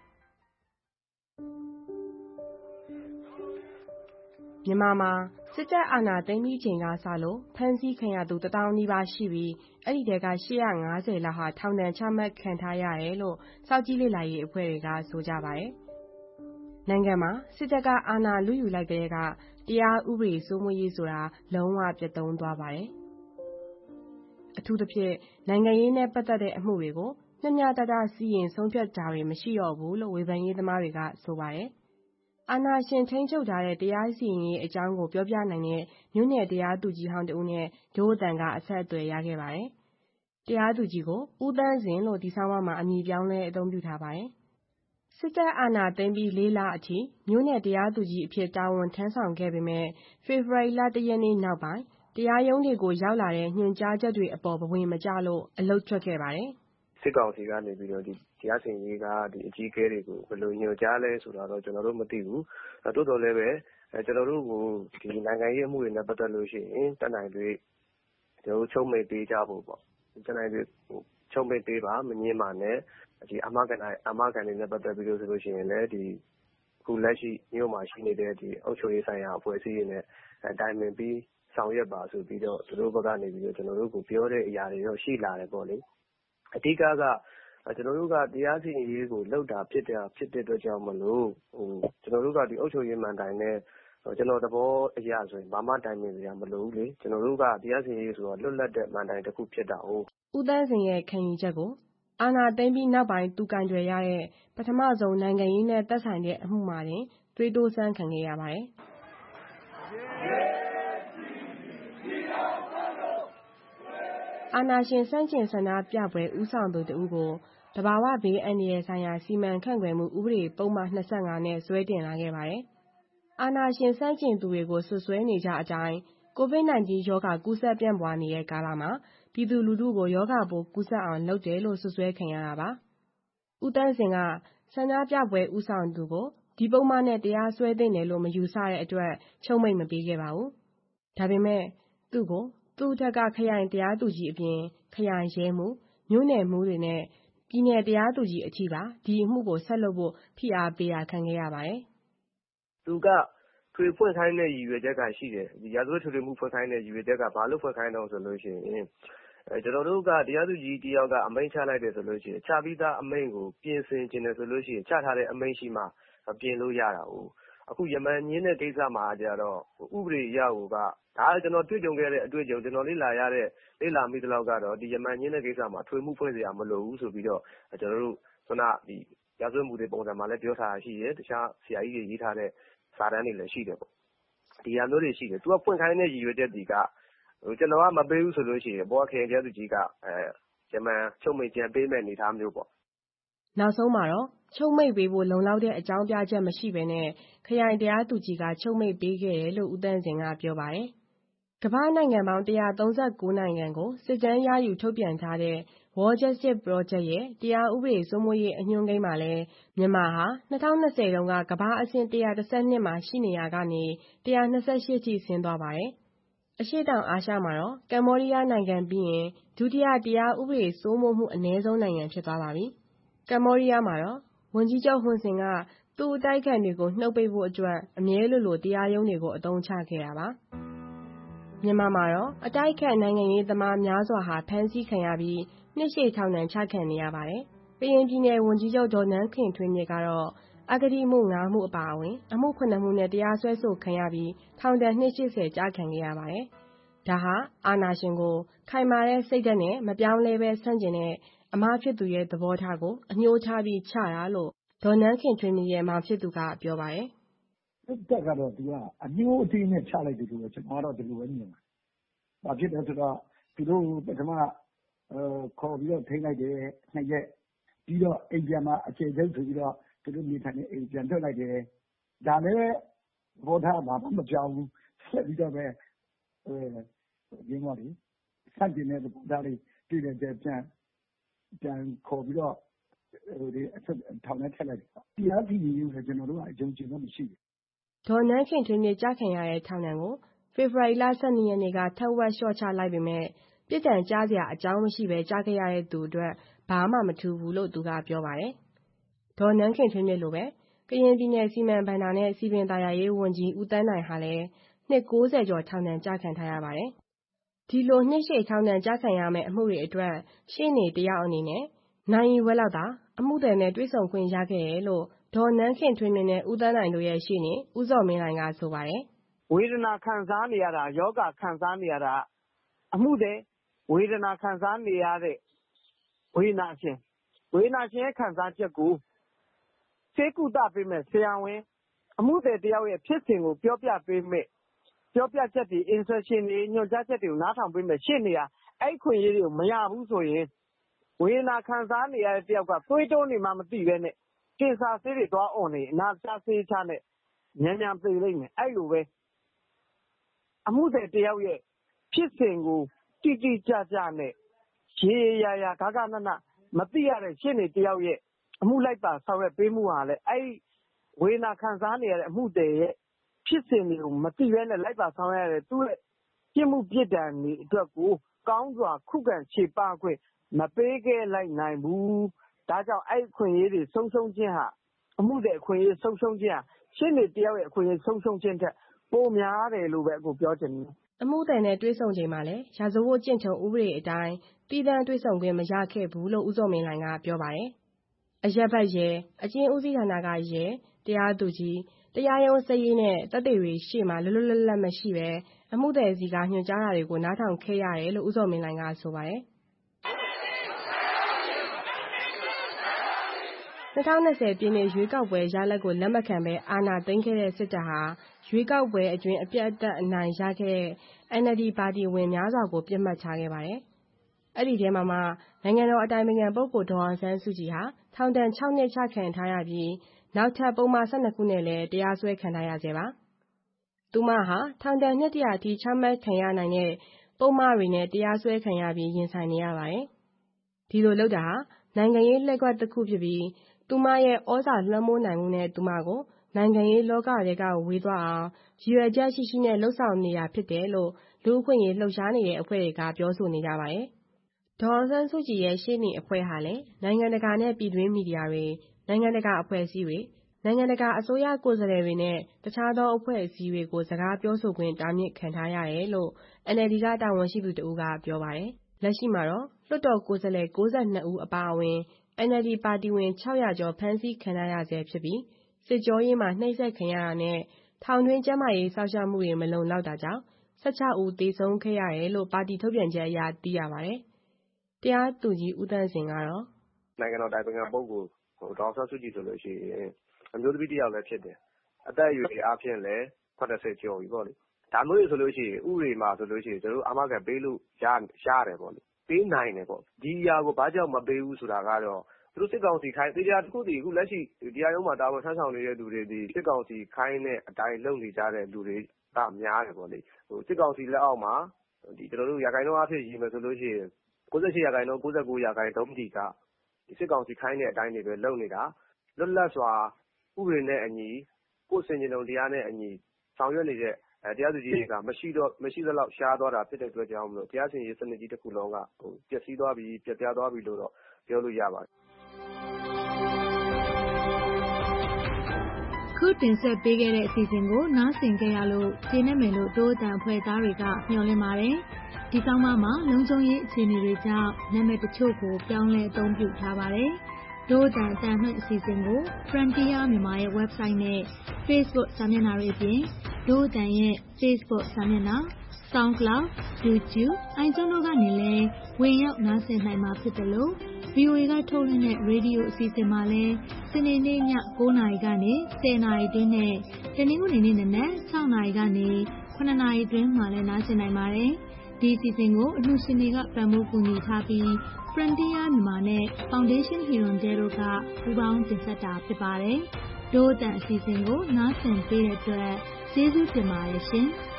မြန်မာမှာစစ်တပ်အာဏာသိမ်းပြီးချိန်ကစလို့ဖမ်းဆီးခံရသူတစ်သောင်းနီးပါးရှိပြီးအဲ့ဒီတဲကရှစ်ရာငါးဆယ်လောက်ဟာထောင်ဒဏ်ချမှတ်ခံထားရတယ်လို့စောင့်ကြည့်လေ့လာရေးအဖွဲ့တွေကဆိုကြပါတယ်။နိုင်ငံမှာစစ်တပ်ကအာဏာလုယူလိုက်တဲ့ကတရားဥပဒေစိုးမိုးရေးဆိုတာလုံးဝပြတ်သုံးသွားပါတယ်။အထူးသဖြင့်နိုင်ငံရေးနဲ့ပတ်သက်တဲ့အမှုတွေကိုမျှမျှတတစီရင်ဆုံးဖြတ်တာတွေမရှိတော့ဘူးလို့ဝေဖန်ရေးသမားတွေကဆိုပါတယ်။အာဏာရှင်ထိန်းချုပ်ထားတဲ့တရားစီရင်ရေးအကြောင်းကိုပြောပြနိုင်တဲ့မြို့နယ်တရားသူကြီးဟောင်းတဦးနဲ့ဒို့အသံကအဆက်အသွယ်ရခဲ့ပါတယ်။တရားသူကြီးကိုဦးသန်းစင်လို့ဒီဆောင်မှာအမည်ပြောင်းလဲအသုံးပြုထားပါတယ်။စစ်တပ်အာဏာသိမ်းပြီးလေးလအထိမြို့နယ်တရားသူကြီးအဖြစ်တာဝန်ထမ်းဆောင်ခဲ့ပေမဲ့ဖေဖော်ဝါရီလတစ်ရက်နေ့နောက်ပိုင်းတရားရုံးတွေကိုရောက်လာတဲ့ညွှန်ကြားချက်တွေအပေါ်ဘဝင်မကျလို့အလုပ်ထွက်ခဲ့ပါတယ်။စစ်ကောင်စီကနေပြီးတော့ဒီတရားစီရင်ရေးကဒီအကြီးအကဲတွေကိုဘယ်လိုညွှန်ကြားလဲဆိုတာတော့ကျွန်တော်တို့မသိဘူး။တိုးတော်လည်းပဲကျွန်တော်တို့ကိုဒီနိုင်ငံရေးအမှုတွေနဲ့ပတ်သက်လို့ရှိရင်တက်နိုင်တွေကျွန်တော်တို့ချုပ်မိတ်ပေးကြဖို့ပေါ့။တက်နိုင်တွေချုပ်မိတ်ပေးပါမငင်းပါနဲ့ဒီအမကန်အမကန်တွေနဲ့ပတ်သက်ပြီးလို့ဆိုလို့ရှိရင်လည်းဒီခုလက်ရှိမြို့မှာရှိနေတဲ့ဒီအုပ်ချုပ်ရေးဆိုင်ရာအဖွဲ့အစည်းတွေနဲ့တိုင်ပင်ပြီးဆောင်ရွက်ပါဆိုပြီးတော့သူတို့ဘက်ကနေပြီးတော့ကျွန်တော်တို့ကိုပြောတဲ့အရာတွေတော့ရှိလာတယ်ပေါ့လေ။အဓိကကကျွန်တော်တို့ကတရားစီရင်ရေးကိုလောက်တာဖြစ်တဲ့ဖြစ်တဲ့အတွက်ကြောင့်မလို့ဟိုကျွန်တော်တို့ကဒီအုပ်ချုပ်ရေးမှန်တိုင်နဲ့ကျွန်တော်သဘောအရာဆိုရင်ဘာမှတိုင်ပင်စရာမလိုဘူးလေကျွန်တော်တို့ကတရားစီရင်ရေးဆိုတော့လွတ်လပ်တဲ့မှန်တိုင်တစ်ခုဖြစ်တာဟုတ်ဦးသန်းစင်ရဲ့ခံယူချက်ကိုအာဏာသိမ်းပြီးနောက်ပိုင်းသူကင်တွယ်ရတဲ့ပထမဆုံးနိုင်ငံရေးနဲ့သက်ဆိုင်တဲ့အမှုမှာတင်သွေးတိုးစမ်းခံခဲ့ရပါတယ်အာဏာရှင်စန့်ကျင်ဆန္ဒပြပွဲဦးဆောင်သူတဦးကိုသဘာဝဘေးအန္တရာယ်ဆိုင်ရာစီမံခန့်ခွဲမှုဥပဒေပုဒ်မ၂၅နဲ့စွဲတင်လာခဲ့ပါတယ်။အာဏာရှင်ဆန့်ကျင်သူတွေကိုစွပ်စွဲနေကြအတိုင်း ကိုဗစ် ၁၉ ရောဂါကူးစက်ပြန့်ပွားနေတဲ့ကာလမှာပြည်သူလူထုကိုရောဂါပိုးကူးစက်အောင်လုပ်တယ်လို့စွပ်စွဲခံရတာပါ။ဦးသန်းစင်ကဆန္ဒပြပွဲဦးဆောင်သူကိုဒီပုဒ်မနဲ့တရားစွဲသင့်တယ်လို့မယူဆတဲ့အတွက်ချုပ်မိန့်မပေးခဲ့ပါဘူး။ဒါပေမဲ့သူ့ကိုသူ့ထက်ကခရိုင်တရားသူကြီးအပြင်ခရိုင်ရဲမှူးမြို့နယ်မှူးတွေနဲ့ပြည်နယ်တရားသူကြီးအထိပါဒီအမှုကိုဆက်လုပ်ဖို့ဖိအားပေးတာခံခဲ့ရပါတယ်။သူကထွေဖွင့်ခိုင်းတဲ့ရည်ရွယ်ချက်ကရှိတယ်။ဒီရာဇဝတ်ထွေထွေမှုဖွင့်ခိုင်းတဲ့ရည်ရွယ်ချက်ကဘာလို့ဖွင့်ခိုင်းတော့ဆိုလို့ရှိရင်အဲကျွန်တော်တို့ကတရားသူကြီးတယောက်ကအမိန့်ချလိုက်တယ်ဆိုလို့ရှိရင်ချပြီးသားအမိန့်ကိုပြင်ဆင်ခြင်းတယ်ဆိုလို့ရှိရင်ချထားတဲ့အမိန့်ရှိမှပြင်လို့ရတာ哦အခုယမန်ညင်းတဲ့ကိစ္စမှာကြတော့ဥပဒေအရဟိုကဒါကျွန်တော်တွေ့ကြုံခဲ့တဲ့အတွေ့အကြုံကျွန်တော်လေ့လာရတဲ့လေ့လာမိသလောက်ကတော့ဒီယမန်ညင်းတဲ့ကိစ္စမှာထွေမှုဖွဲ့စရာမလိုဘူးဆိုပြီးတော့ကျွန်တော်တို့ခုနဒီရာဇဝတ်မှုတွေပုံစံမှာလည်းပြောထားတာရှိတယ်တခြားဆရာကြီးတွေရေးထားတဲ့စာတမ်းတွေလည်းရှိတယ်ပေါ့ဒီဟာမျိုးတွေရှိတယ်သူကဖွင့်ခိုင်းတဲ့ရည်ရွယ်ချက်ဒီကဟိုကျွန်တော်ကမပေးဘူးဆိုလို့ရှိရင်ဘောခရင်တရားသူကြီးကအဲယမန်ချုပ်မိန့်ပြန်ပေးမဲ့အနေထားမျိုးပေါ့နောက်ဆုံးမှာတော့ချုပ်မိန့်ပေးဖို့လုံလောက်တဲ့အကြောင်းပြချက်မရှိဘဲနဲ့ခရိုင်တရားသူကြီးကချုပ်မိန့်ပေးခဲ့တယ်လို့ဦးသန်းစင်ကပြောပါတယ်။ကမ္ဘာနိုင်ငံပေါင်း၁၃၉နိုင်ငံကိုစစ်တမ်းရယူထုတ်ပြန်ထားတဲ့ World Justice Project ရဲ့တရားဥပဒေစိုးမိုးရေးအညွှန်းကိန်းမှာလည်းမြန်မာဟာ၂၀၂၀တုန်းကကမ္ဘာအဆင့်၁၁၂မှာရှိနေရာကနေ၁၂၈ထိဆင်းသွားပါတယ်။အရှေ့တောင်အာရှမှာတော့ကမ္ဘောဒီးယားနိုင်ငံပြီးရင်ဒုတိယတရားဥပဒေစိုးမိုးမှုအနည်းဆုံးနိုင်ငံဖြစ်သွားပါပြီ။ကမ္ဘောဒီးယားမှာတော့ဝန်ကြီးချုပ်ဟွန်ဆင်ကသူ့အတိုက်အခံတွေကိုနှုတ်ပိတ်ဖို့အတွက်အမြဲလိုလိုတရားရုံးတွေကိုအသုံးချခဲ့တာပါ။မြန်မာမှာတော့အတိုက်အခံနိုင်ငံရေးသမားများစွာဟာဖမ်းဆီးခံရပြီးနှစ်ရှည်ထောင်ဒဏ်ချခံနေရပါတယ်။ကရင်ပြည်နယ်ဝန်ကြီးချုပ်ဒေါ်နန်းခင်ထွေးမြင့်ကတော့အဂတိမှု၅မှုအပါအဝင်အမှုခုနှစ်မှုနဲ့တရားစွဲဆိုခံရပြီးထောင်ဒဏ်နှစ်၈၀ကျခံခဲ့ရပါတယ်။ဒါဟာအာဏာရှင်ကိုခိုင်မာတဲ့စိတ်ဓာတ်နဲ့မပြောင်းလဲပဲဆန့်ကျင်တဲ့အမဖြစ်သူရဲ့သဘောထားကိုအညှိုးထားပြီးချတာလို့ဒေါ်နန်းခင်ထွေးမြင့်ရဲ့မောင်ဖြစ်သူကပြောပါတယ်။စစ်တပ်ကတော့သူကအညှိုးအတေးနဲ့ချလိုက်တယ်လို့ပဲကျွန်တော်ကတော့ဒီလိုပဲမြင်ပါတယ်။ဘာဖြစ်လဲဆိုတော့သူတို့ပထမအဲခေါ်ပြီးတော့ထိန်းလိုက်တယ်နှစ်ရက်ပြီးတော့အိမ်ပြန်မှာအခြေချုပ်ဆိုပြီးတော့သူတို့နေထိုင်နေအိမ်ပြန်ထွက်လိုက်တယ်။ဒါလည်းဘောထားဘာမှမပြောင်းဘူးဆက်ပြီးတော့ပဲအဲရင်းသွားတယ်။ဆက်ကျင်တဲ့ဘောထားလေးတွေ့တဲ့ကြပြန်ပြန်ခေါ်ပြီးတော့ဟိုဒီအထက်ထောင်ထဲထည့်လိုက်တယ်။တရားစီရင်ရေးကိုကျွန်တော်တို့ကအယုံကြည်မှုမရှိဘူး။ဒေါ်နန်းခင်ထွေးမြင့်ကြခံရတဲ့ထောင်ဒဏ်ကိုဖေဖော်ဝါရီလ၁၂ရက်နေ့ကထပ်ဝက်လျှော့ချလိုက်ပေမဲ့ပြစ်ဒဏ်ကျစရာအကြောင်းမရှိပဲကြားခဲ့ရတဲ့သူအတွက်ဘာမှမထူးဘူးလို့သူကပြောပါတယ်။ဒေါ်နန်းခင်ထွေးမြင့်လိုပဲကရင်ပြည်နယ်စီမံဘဏ္ဍာနဲ့စီပင်သာယာရေးဝန်ကြီးဦးသန်းနိုင်ဟာလည်းနှစ်၉၀ကျော်ထောင်ဒဏ်ကျခံထားရပါတယ်။ဒီလိုနှစ်ရှည်ထောင်ဒဏ်ကျခံရမယ့်အမှုတွေအတွက်ရှေ့နေတယောက်အနေနဲ့နိုင်ရီဝက်လောက်သာအမှုသည်နဲ့တွေ့ဆုံခွင့်ရခဲ့တယ်လို့ဒေါ်နန်းခင်ထွေးမြင့်နဲ့ဦးသန်းနိုင်တို့ရဲ့ရှေ့နေဦးစောမင်းနိုင်ကဆိုပါတယ်။ဝေဒနာခံစားနေရတာယောဂခံစားနေရတာအမှုသည်ဝေဒနာခံစားနေရတဲ့ဝေဒနာရှင်ဝေဒနာရှင်ရဲ့ခံစားချက်ကိုဆေးကုသပေးမဲ့ဆရာဝန်အမှုသည်တယောက်ရဲ့ဖြစ်စဉ်ကိုပြောပြပေးမဲ့ပြောပြချက်တွေ instruction တွေညွှန်ကြားချက်တွေကိုနားထောင်ပေးမဲ့ရှေ့နေရအဲ့ခွင့်ရေးတွေကိုမရဘူးဆိုရင်ဝေဒနာခံစားနေရတဲ့တယောက်ကသွေးတိုးနေမှမသိပဲနဲ့ကင်ဆာဆေးတွေသွားអွန်နေအနာချဆေးချနဲ့မြန်မြန်ပြေးလိမ့်မယ်အဲ့လိုပဲအမှုသည်တယောက်ရဲ့ဖြစ်စဉ်ကိုတိတိကျကျနဲ့ရေရာရာဂဂနနမသိရတဲ့ရှင်းနေတယောက်ရဲ့အမှုလိုက်ပါဆောင်ရွက်ပေးမှုဟာလည်းအဲ့ဝေဒနာခံစားနေရတဲ့အမှုတွေရဲ့ဖြစ်စဉ်တွေကိုမသိရဲနဲ့လိုက်ပါဆောင်ရွက်ရတဲ့သူ့ရဲ့ပြစ်မှုပြစ်ဒဏ်တွေအတွက်ကိုကောင်းစွာခုခံခြေပခွင့်မပေးခဲ့လိုက်နိုင်ဘူးဒါကြောင့်အဲ့ခွင့်ရေးတွေဆုံးရှုံးခြင်းဟာအမှုတွေအခွင့်ရေးဆုံးရှုံးခြင်းဟာရှင်းနေတယောက်ရဲ့အခွင့်ရေးဆုံးရှုံးခြင်းတဲ့ပိုများတယ်လို့ပဲအခုပြောချင်တယ်အမှုသည်နဲ့တွေ့ဆုံချိန်မှာလည်းရာဇဝတ်ကျင့်ထုံဥပဒေအတိုင်းတည်တံ့တွေ့ဆုံခွင့်မရခဲ့ဘူးလို့ဦးစောမင်းလိုင်ကပြောပါတယ်။အရက်ဘတ်ရဲအကျဉ်းဦးစီးဌာနကရဲတရားသူကြီးတရားရုံးစရေးနဲ့တပ်တွေတွေရှေ့မှာလွတ်လွတ်လပ်လပ်မရှိပဲအမှုသည်စီကညွှန်ကြားတာတွေကိုနားထောင်ခဲ့ရတယ်လို့ဦးစောမင်းလိုင်ကဆိုပါတယ်။၂၀၂၀ပြည့်နှစ်ရွေးကောက်ပွဲရလဒ်ကိုလက်မခံဘဲအာဏာသိမ်းခဲ့တဲ့စစ်တပ်ဟာရွေးကောက်ပွဲအတွင်းအပြတ်အသတ်အနိုင်ရခဲ့တဲ့ အန် အယ်လ် ဒီ ပါတီဝင်များစွာကိုပြစ်မှတ်ထားခဲ့ပါတယ်။အဲဒီထဲမှာမှနိုင်ငံတော်အတိုင်ပင်ခံပုဂ္ဂိုလ်ဒေါ်အောင်ဆန်းစုကြည်ဟာထောင်ဒဏ်ခြောက်နှစ်ချခံထားရပြီးနောက်ထပ်ပုဒ်မ၁၂ခုနဲ့လည်းတရားစွဲခံထားရဆဲပါ။သူမဟာထောင်ဒဏ်နှစ်တရာအထိချမှတ်ခံရနိုင်တဲ့ပုဒ်မတွေနဲ့တရားစွဲခံရပြီးရင်ဆိုင်နေရပါတယ်။ဒီလိုလုပ်တာဟာနိုင်ငံရေးလှည့်ကွက်တစ်ခုဖြစ်ပြီးသူမရဲ့ဩဇာလွှမ်းမိုးနိုင်မှုနဲ့သူမကိုနိုင်ငံရေးလောကတွေကဝေးသွားအောင်ရည်ရွယ်ချက်ရှိရှိနဲ့လှုပ်ဆောင်နေတာဖြစ်တယ်လို့လူ့အခွင့်အရေးလှုပ်ရှားနေတဲ့အဖွဲ့တွေကပြောဆိုနေကြပါတယ်။ဒေါ်အောင်ဆန်းစုကြည်ရဲ့ရှေ့နေအဖွဲ့ဟာလည်းနိုင်ငံတကာနဲ့ပြည်တွင်းမီဒီယာတွေနိုင်ငံတကာအဖွဲ့အစည်းတွေနိုင်ငံတကာအစိုးရကိုယ်စားလှယ်တွေနဲ့တခြားသောအဖွဲ့အစည်းတွေကိုစကားပြောဆိုခွင့်တားမြစ်ခံထားရတယ်လို့ အန် အယ်လ် ဒီ ကတာဝန်ရှိသူတဦးကပြောပါတယ်။လက်ရှိမှာတော့လွှတ်တော်ကိုယ်စားလှယ်၉၂ဦးအပါအဝင် အန် အယ်လ် ဒီ ပါတီဝင်၆၀၀ကျော်ဖမ်းဆီးခံထားရဆဲဖြစ်ပြီးစစ်ကြောရေးမှာနှိပ်စက်ခံရတာနဲ့ထောင်တွင်းကျန်းမာရေးစောင့်ရှောက်မှုတွေမလုံလောက်တာကြောင့်၁၆ဦးသေဆုံးခဲ့ရတယ်လို့ပါတီထုတ်ပြန်ချက်အရသိရပါတယ်။တရားသူကြီးဦးသန့်စင်ကတော့နိုင်ငံတော်အတိုင်ပင်ခံပုဂ္ဂိုလ်ဒေါ်အောင်ဆန်းစုကြည်ဆိုလို့ရှိရင်အမျိုးသမီးတစ်ယောက်လည်းဖြစ်တယ်။အသက်အရွယ်အားဖြင့်လည်း၇၀ကျော်ပြီပေါ့လေ။ဒါမျိုးတွေဆိုလို့ရှိရင်ဥပဒေမှာဆိုလို့ရှိရင်ကျွန်တော်တို့အာမခံပေးလို့ရရတယ်ပေါ့လေ။ပေးနိုင်တယ်ပေါ့။ဒီအရာကိုဘာကြောင့်မပေးဘူးဆိုတာကတော့သူတို့စစ်ကောင်စီခိုင်းတရားတစ်ခုတည်းအခုလက်ရှိတရားရုံးမှာတာဝန်ထမ်းဆောင်နေတဲ့လူတွေဒီစစ်ကောင်စီခိုင်းတဲ့အတိုင်းလုပ်နေကြတဲ့လူတွေကများတယ်ပေါ့လေ။ဟိုစစ်ကောင်စီလက်အောက်မှာဒီကျွန်တော်တို့ရာခိုင်နှုန်းအားဖြင့်ရည်မယ်ဆိုလို့ရှိရင်၉၈ရာခိုင်နှုန်း၉၉ရာခိုင်နှုန်းဒီကစစ်ကောင်စီခိုင်းတဲ့အတိုင်းတွေပဲလုပ်နေတာလွတ်လပ်စွာဥပဒေနဲ့အညီကိုယ်စင်ကြယ်လုံးတရားနဲ့အညီဆောင်ရွက်နေတဲ့တရားသူကြီးတွေကမရှိတော့မရှိသလောက်ရှားသွားတာဖြစ်တဲ့အတွက်ကြောင့်မလို့တရားစီရင်ရေးစနစ်ကြီးတစ်ခုလုံးကဟိုပျက်စီးသွားပြီပြတ်ပြားသွားပြီလို့တော့ပြောလို့ရပါတယ်ခုတင်ဆက်ပေးခဲ့တဲ့အစီအစဉ်ကိုနားဆင်ကြရလို့ကျေနပ်မယ်လို့တိုးအတန်အဖွဲ့သားတွေကမျှော်လင့်ပါတယ်။ဒီဆောင်မမှာလုံခြုံရေးအခြေအနေတွေကြောင့်နာမည်တချို့ကိုပြောင်းလဲအသုံးပြုထားပါတယ်။တိုးအတန်အတန်မှတ်အစီအစဉ်ကို Frontier မြန်မာရဲ့ website နဲ့ Facebook စာမျက်နှာတွေအပြင်တိုးအတန်ရဲ့ Facebook စာမျက်နှာ SoundCloud, YouTube, iTunes တို့ကနေလည်းဝင်ရောက်နားဆင်နိုင်မှာဖြစ်တယ်လို့ ဗီအိုအေ ကထုတ်လွှင့်တဲ့ရေဒီယိုအစီအစဉ်မှာလည်းစနေနေ့ည၉နာရီကနေ၁၀နာရီအတွင်းနဲ့တနင်္ဂနွေနေ့နံနက်၆နာရီကနေ၇နာရီအတွင်းမှာလည်းနားဆင်နိုင်ပါတယ်။ဒီအစီအစဉ်ကိုအလှူရှင်တွေကပံ့ပိုးကူညီထားပြီး Frontier မြန်မာနဲ့ Foundation Hirondelle တို့ကပူးပေါင်းတင်ဆက်တာဖြစ်ပါတယ်။ဒို့အတန်အစီအစဉ်ကိုနားဆင်ပေးတဲ့အတွက်ကျေးဇူးတင်ပါတယ်ရှင်။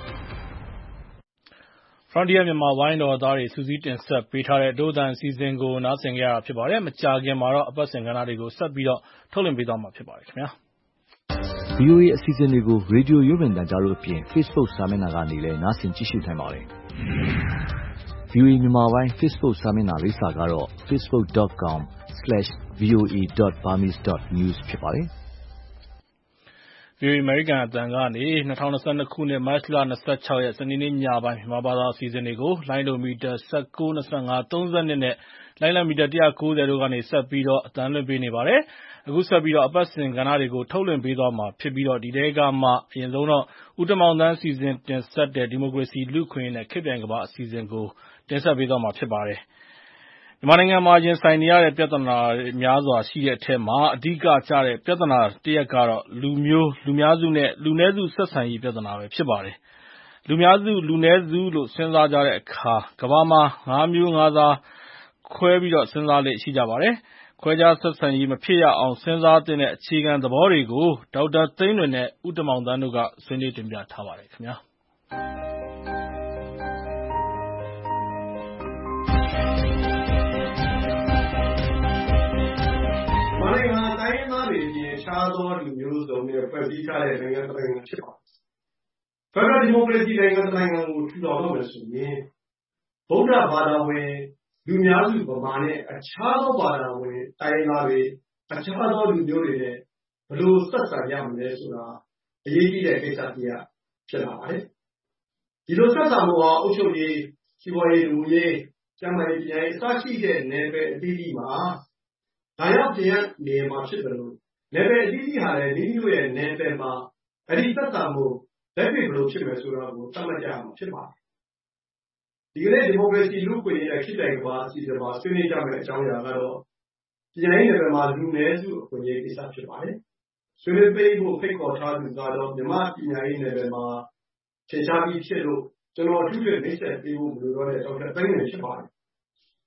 Frontier မြန်မာဝိုင်းတော်သားတွေစူးစီးတင်ဆက်ပေးထားတဲ့ဒို့အတန်အစီအစဉ်ကိုနားဆင်ကြရတာဖြစ်ပါတယ်။မကြာခင်မှာတော့အပတ်စဉ်ကဏ္ဍတွေကိုဆက်ပြီးတော့ထုတ်လွှင့်ပေးသွားမှာဖြစ်ပါတယ်ခင်ဗျာ။ ဗီအိုအေ အစီအစဉ်တွေကိုရေဒီယိုရုပ်မြင်သံကြားတို့အပြင် Facebook စာမျက်နှာကနေလည်းနားဆင်ကြည့်ရှုနိုင်ပါတယ်။ ဗီအိုအေမြန်မာပိုင်း Facebook စာမျက်နှာလိပ်စာကတော့ facebook dot com slash voa dot burmese dot news ဖြစ်ပါတယ်။ဗီအိုအေအမေရိကန်အသံကနေ၂၀၂၂ခုနှစ်မတ်လ၂၆ရက်စနေနေ့ညပိုင်းမြန်မာဘာသာအစီအစဉ်တွေကိုလိုင်းဒိုမီတာ၁၉ ၂၅ ၃၂နဲ့လိုင်းလံမီတာ၁၉၀တို့ကနေဆက်ပြီးတော့အသံလွှင့်ပေးနေပါတယ်။အခုဆက်ပြီးတော့အပတ်စဉ်ကဏ္ဍတွေကိုထုတ်လွှင့်ပေးသွားမှာဖြစ်ပြီးတော့ဒီထဲကမှအရင်ဆုံးတော့ဦးတင်မောင်သန်းအစီအစဉ်တင်ဆက်တဲ့ဒီမိုကရေစီလူ့အခွင့်အရေးနဲ့ခေတ်ပြိုင်ကမ္ဘာအစီအစဉ်ကိုတင်ဆက်ပေးသွားမှာဖြစ်ပါတယ်။မြန်မာနိုင်ငံမှာရင်ဆိုင်နေရတဲ့ပြဿနာများစွာရှိတဲ့အထက်မှာအဓိကကျတဲ့ပြဿနာတစ်ရပ်ကတော့လူမျိုးလူများစုနဲ့လူနည်းစုဆက်ဆံရေးပြဿနာပဲဖြစ်ပါတယ်။လူများစုလူနည်းစုလို့စဉ်းစားကြတဲ့အခါကမ္ဘာမှာငါးမျိုးငါးစားခွဲပြီးတော့စဉ်းစားလေ့ရှိကြပါတယ်။ခွဲခြားဆက်ဆံရေးမဖြစ်ရအောင်စဉ်းစားသင့်တဲ့အခြေခံသဘောတွေကိုဒေါက်တာသိန်းလွင်နဲ့ဦးတင်မောင်သန်းတို့ကဆွေးနွေးတင်ပြထားပါတယ်ခင်ဗျာ။နိုင်ငံတိုင်းရင်းသားတွေအပြင်အခြားသောလူမျိုးစုံတွေဖွဲ့စည်းထားတဲ့နိုင်ငံတစ်နိုင်ငံဖြစ်ပါတယ်။ဖက်ဒရယ်ဒီမိုကရေစီနိုင်ငံတစ်နိုင်ငံကိုထူထောင်လို့မယ်ဆိုရင်ဗုဒ္ဓဘာသာဝင်လူများစုဗမာနဲ့အခြားသောဘာသာဝင်တိုင်းရင်းသားတွေအခြားသောလူမျိုးတွေနဲ့ဘယ်လိုဆက်ဆံရမလဲဆိုတာအရေးကြီးတဲ့ကိစ္စတစ်ရပ်ဖြစ်လာပါတယ်။ဒီလိုဆက်ဆံမှုဟာအုပ်ချုပ်ရေးစီးပွားရေးလူမှုရေးကျန်းမာရေးပညာရေးအစရှိတဲ့နယ်ပယ်အသီးသီးမှာဒါရောက်တရားနေမှာဖြစ်တယ်လို့နယ်ပယ်အသီးသီးဟာလည်းမိမိတို့ရဲ့နယ်ပယ်မှာအဲ့ဒီသက်သာမှုလက်တွေ့ဘယ်လိုဖြစ်မယ်ဆိုတာကိုသတ်မှတ်ကြရမှာဖြစ်ပါတယ်။ဒီကနေ့ဒီမိုကရေစီလူ့အခွင့်အရေးနဲ့ခေတ်ပြိုင်ကမ္ဘာအစီအစဉ်မှာဆွေးနွေးကြမယ့်အကြောင်းအရာကတော့ပညာရေးနယ်ပယ်မှာလူနည်းစုအခွင့်အရေးကိစ္စဖြစ်ပါတယ်။ဆွေးနွေးပေးဖို့ဖိတ်ခေါ်ထားသူကတော့မြန်မာပညာရေးနယ်ပယ်မှာထင်ရှားပြီးဖြစ်လို့ကျွန်တော်အထူးဖြင့်မိတ်ဆက်ပေးဖို့မလိုတော့တဲ့ဒေါက်တာသိန်းလွင်ဖြစ်ပါတယ်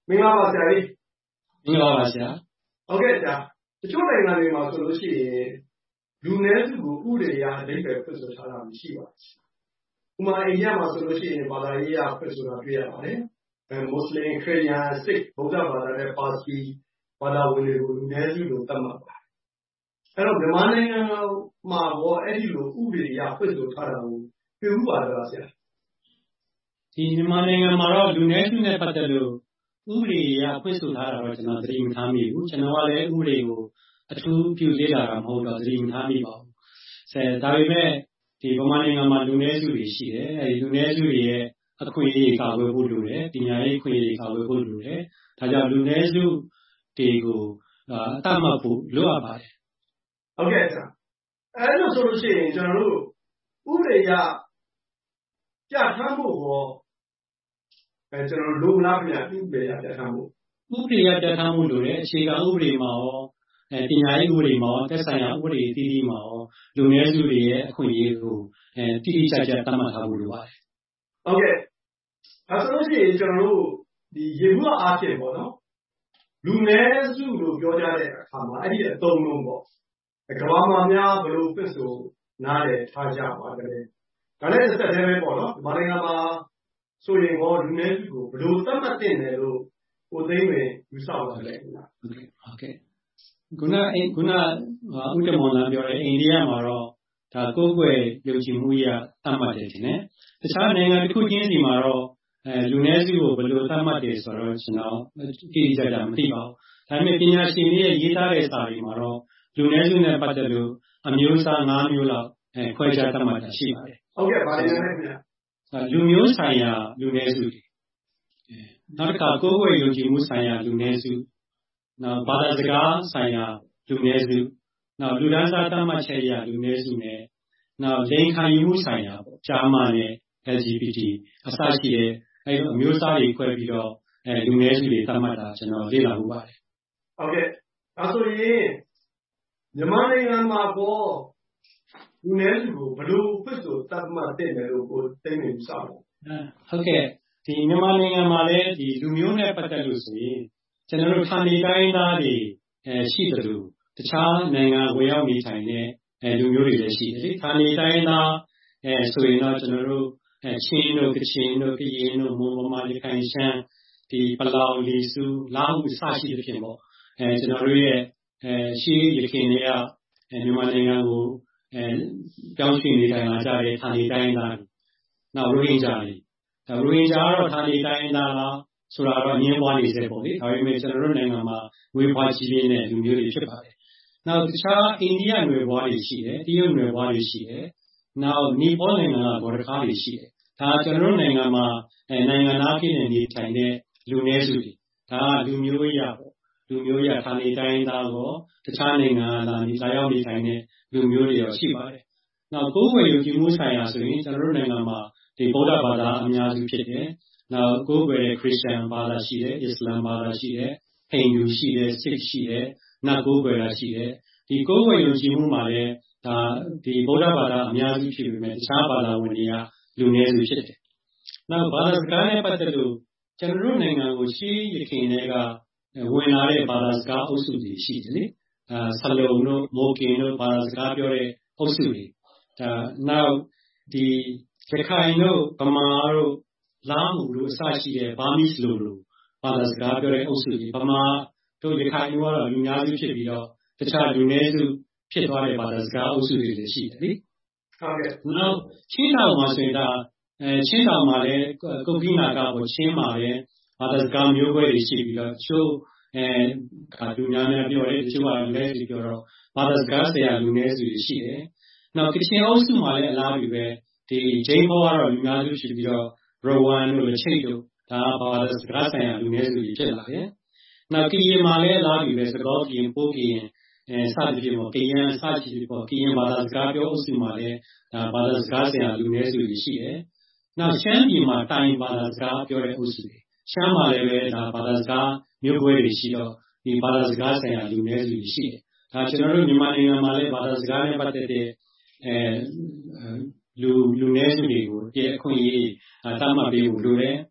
မင်္ဂလာပါဆရာကြီးမင်္ဂလာပါဆရာဟုတ်ကဲ့ဆရာတချို့နိုင်ငံတွေမှာဆိုလို့ရှိရင်လူနည်းစုကိုဥပဒေအရအဓိပ္ပာယ်ဖွင့်ဆိုထားတာမရှိပါဘူးဥပမာအိန္ဒိယမှာဆိုလို့ရှိရင်ဘာသာရေးအရဖွင့်ဆိုတာတွေ့ရပါတယ်အဲမွတ်စလင်ခရစ်ယာန်စစ်ဗုဒ္ဓဘာသာနဲ့ပါစီဘာသာဝင်တွေကိုလူနည်းစုလို့သတ်မှတ်ပါတယ်အဲ့တော့မြန်မာနိုင်ငံမှာဘောအဲ့ဒီလိုဥပဒေအရဖွင့်ဆိုထားတာကိုတွေ့ဥပါလားဆရာဒီမြန်မာနိုင်ငံမှာတော့လူနည်းစုနဲ့ပတ်သက်လို့ဥပဒေအရဖွင့်ဆိုထားတာတော့ကျွန်တော်သတိမထားမိဘူးကျွန်တော်ကလည်းဥပဒေကိုအထူးပြုလေ့လာတာမဟုတ်တော့သတိမထားမိပါဘူးဆယ်ဒါပေမဲ့ဒီမြန်မာနိုင်ငံမှာလူနည်းစုတွေရှိတယ်အဲဒီလူနည်းစုတွေရဲ့အခွင့်အရေးကာကွယ်ဖို့လိုတယ်ပညာရေးအခွင့်အရေးကာကွယ်ဖို့လိုတယ်ဒါကြောင့်လူနည်းစုတွေကိုအတတ်မှတ်ဖို့လိုအပ်ပါတယ်ဟုတ်ကဲ့ဆရာအဲ့လိုဆိုလို့ရှိရင်ကျွန်တော်တို့ဥပဒေအရပြဋ္ဌာန်းဖို့ဟောအဲကျွန်တော်တို့လိုလားပြန်ဥပဒေအရပြဋ္ဌာန်းဖို့ဥပဒေအရပြဋ္ဌာန်းဖို့လိုတယ်အခြေခံဥပဒေမှာရောအဲပညာရေးဥပဒေမှာရောသက်ဆိုင်ရာဥပဒေအသီးသီးမှာရောလူနည်းစုတွေရဲ့အခွင့်အရေးကိုအဲတိတိကျကျသတ်မှတ်ထားဖို့လိုပါတယ်ဟုတ်ကဲ့အဲဆိုလို့ရှိရင်ကျွန်တော်တို့ဒီရေဘူးအားဖြင့်ပေါ့နော်လူနည်းစုလို့ပြောကြတဲ့အခါမှာအဲ့ဒီအသုံးလုံးပေါ့ကမ္ဘာမှာများဘယ်လိုဖြစ်ဆိုနားလည်ထားကြပါတယ်ဒါနဲ့တစ်ဆက်တည်းပဲပေါ့နော်ဒီနိုင်ငံမှာဆိုရင်ဟောလူနည်းစုကိုဘယ်လိုသတ်မှတ်တင်တယ်လို့ကိုသိန်းဝင်ယူဆပါတယ်ခင်ဗျာဟုတ်ကဲ့ဟုတ်ကဲ့ခုနအဲခုနဥတ္တမောင်လာပြောတဲ့အိန္ဒိယမှာတော့ဒါကိုယ်ွယ်ယုံကြည်မှုရသတ်မှတ်တယ်ရှင်နဲ့တခြားနိုင်ငံတစ်ခုချင်းစီမှာတော့အဲလူနည်းစုကိုဘယ်လိုသတ်မှတ်တယ်ဆိုတော့ကျွန်တော်တိတိကျကျမသိပါဘူးဒါပေမဲ့ပညာရှင်တွေရဲ့ရေးသားတဲ့စာတွေမှာတော့လူနည်းစုနဲ့ပတ်သက်လို့အမျိုးအစား၅မျိုးလောက်အဲခွဲခြားသတ်မှတ်တာရှိပါတယ်ဟုတ်ကဲ့ပါလိမ့်မယ်ခင်ဗျာလူမျိုးဆိုင်ရာလူနည်းစုတွေနောက်တစ်ခါကိုယ်ွယ်ယုံကြည်မှုဆိုင်ရာလူနည်းစုနောက်ဘာသာစကားဆိုင်ရာလူနည်းစုနောက်လူဒန်းစားသတ်မှတ်ချက်အရလူနည်းစုနဲ့နောက်လိင်ခံယူမှုဆိုင်ရာပေါ့ဂျာမန်နဲ့ L G B T အစရှိတဲ့အဲလိုအမျိုးအစားတွေခွဲပြီးတော့အဲလူနည်းစုတွေသတ်မှတ်တာကျွန်တော်လေ့လာမှုပါတယ်ဟုတ်ကဲ့ဒါဆိုရင်မြန်မာနိုင်ငံမှာပေါ့လူနည်းစုကိုဘယ်လိုဖြစ်ဆိုသတ်မှတ်တဲ့လဲလို့ကိုသိနေစပါဟုတ်ကဲ့ဒီမြန်မာနိုင်ငံမှာလည်းဒီလူမျိုးနဲ့ပတ်သက်လို့ဆိုရင်ကျွန်တော်တို့ဌာနေတိုင်းသားတွေအဲရှိတယ်လို့တခြားနိုင်ငံဝင်ရောက်နေထိုင်တဲ့အဲလူမျိုးတွေလည်းရှိတယ်လေဌာနေတိုင်းသားအဲဆိုရင်တော့ကျွန်တော်တို့အဲချင်းတို့ကချင်တို့ကရင်တို့မွန်ဗမာရခိုင်ရှမ်းဒီပလောင်လီစုလာဟုစရှိတဲ့ဖြစ်ပေါ့အဲကျွန်တော်တို့ရဲ့အဲရှိရခင်တွေကအဲမြန်မာနိုင်ငံကိုအဲကြောင်းရွှေ့နေထိုင်လာကြတဲ့ဌာနေတိုင်းသားနောက်ရိုဟင်ဂျာတွေဒါရိုဟင်ဂျာကတော့ဌာနေတိုင်းသားဆိုတာတော့ငင်းပွားနေစေပေါ့လေဒါပေမဲ့ကျွန်တော်တို့နိုင်ငံမှာဝေဖွားကြီးပြင်းတဲ့လူမျိုးတွေဖြစ်ပါတယ်နောက်တခြားအိန္ဒိယနွယ်ဘွားတွေရှိတယ်တရုတ်နွယ်ဘွားတွေရှိတယ်နောက်နီပေါနိုင်ငံကဘော်ဒကားတွေရှိတယ်ဒါကျွန်တော်တို့နိုင်ငံမှာအဲနိုင်ငံသားဖြစ်နေနေထိုင်တဲ့လူနည်းစုတွေဒါကလူမျိုးရပေါ့လူမျိုးရဌာနေတိုင်းသားရောတခြားနိုင်ငံသားနေလာရောက်နေထိုင်တဲ့လူမျိုးတွေရောရှိပါတယ်နောက်ကိုယ်ဝယ်ယုံကြည်မှုဆိုင်ရာဆိုရင်ကျွန်တော်တို့နိုင်ငံမှာဒီဗုဒ္ဓဘာသာအများစုဖြစ်တယ်နောက်ကိုယ်ဝယ်ခရစ်ယာန်ဘာသာရှိတယ်အစ္စလာမ်ဘာသာရှိတယ်ဟိန္ဒူရှိတယ်ဆစ်ရှိတယ်နတ်ကိုယ်ဝယ်တာရှိတယ်ဒီကိုယ်ဝယ်ယုံကြည်မှုမှာလည်းဒါဒီဗုဒ္ဓဘာသာအများစုဖြစ်ပေမဲ့တခြားဘာသာဝင်တွေကလူနည်းစုဖြစ်တယ်နောက်ဘာသာစကားနဲ့ပတ်သက်လို့ကျွန်တော်တို့နိုင်ငံကိုရှေးရခင်တွေကဝင်လာတဲ့ဘာသာစကားအုပ်စုတွေရှိတယ်လေအဲဆလုံတို့မိုကင်တို့ဘာသာစကားပြောတဲ့အုပ်စုတွေဒါနောက်ဒီရခိုင်တို့ဗမာတို့လာမှုတို့အစရှိတဲ့ဘာမီစ်လိုလိုဘာသာစကားပြောတဲ့အုပ်စုတွေဗမာတို့ရခိုင်တို့ကတော့လူများစုဖြစ်ပြီးတော့တခြားလူနည်းစုဖြစ်သွားတဲ့ဘာသာစကားအုပ်စုတွေလည်းရှိတယ်လေဟုတ်ကဲ့နောက်ချင်းတောင်မှာဆိုရင်ဒါအဲချင်းတောင်မှာလည်းကုက္ကိနာကပေါ့ချင်းမှာလည်းဘာသာစကားမျိုးကွဲတွေရှိပြီးတော့ချို့အဲလူများများပြောတယ်ချို့ကလူနည်းစုပြောတော့ဘာသာစကားဆရာလူနည်းစုတွေရှိတယ်နောက်ကချင်အုပ်စုမှာလည်းအလားတူပဲဒီဂျိမ်းဘောကတော့လူများစုဖြစ်ပြီးတော့ရိုဝမ်တို့ချိတ်တို့ဒါဘာသာစကားဆိုင်ရာလူနည်းစုတွေဖြစ်လာတယ်နောက်ကရင်မှာလည်းအလားတူပဲစကောကရင်ပိုးကရင်အဲစသဖြင့်ပေါ့ကရင်စသဖြင့်ပေါ့ကရင်ဘာသာစကားပြောအုပ်စုမှာလည်းဒါဘာသာစကားဆိုင်ရာလူနည်းစုတွေရှိတယ်နောက်ရှမ်းပြည်မှာတိုင်ဘာသာစကားပြောတဲ့အုပ်စုတွေရှမ်းမှာလည်းပဲဒါဘာသာစကားမျိုးကွဲတွေရှိတော့ဒီဘာသာစကားဆိုင်ရာလူနည်းစုတွေရှိတယ်ဒါကျွန်တော်တို့မြန်မာနိုင်ငံမှာလည်းဘာသာစကားနဲ့ပတ်သက်တဲ့အဲလူလူနည်းစုတွေကိုအခွင့်အရေးတတ်မှတ်ပေးဖို့လိုတယ်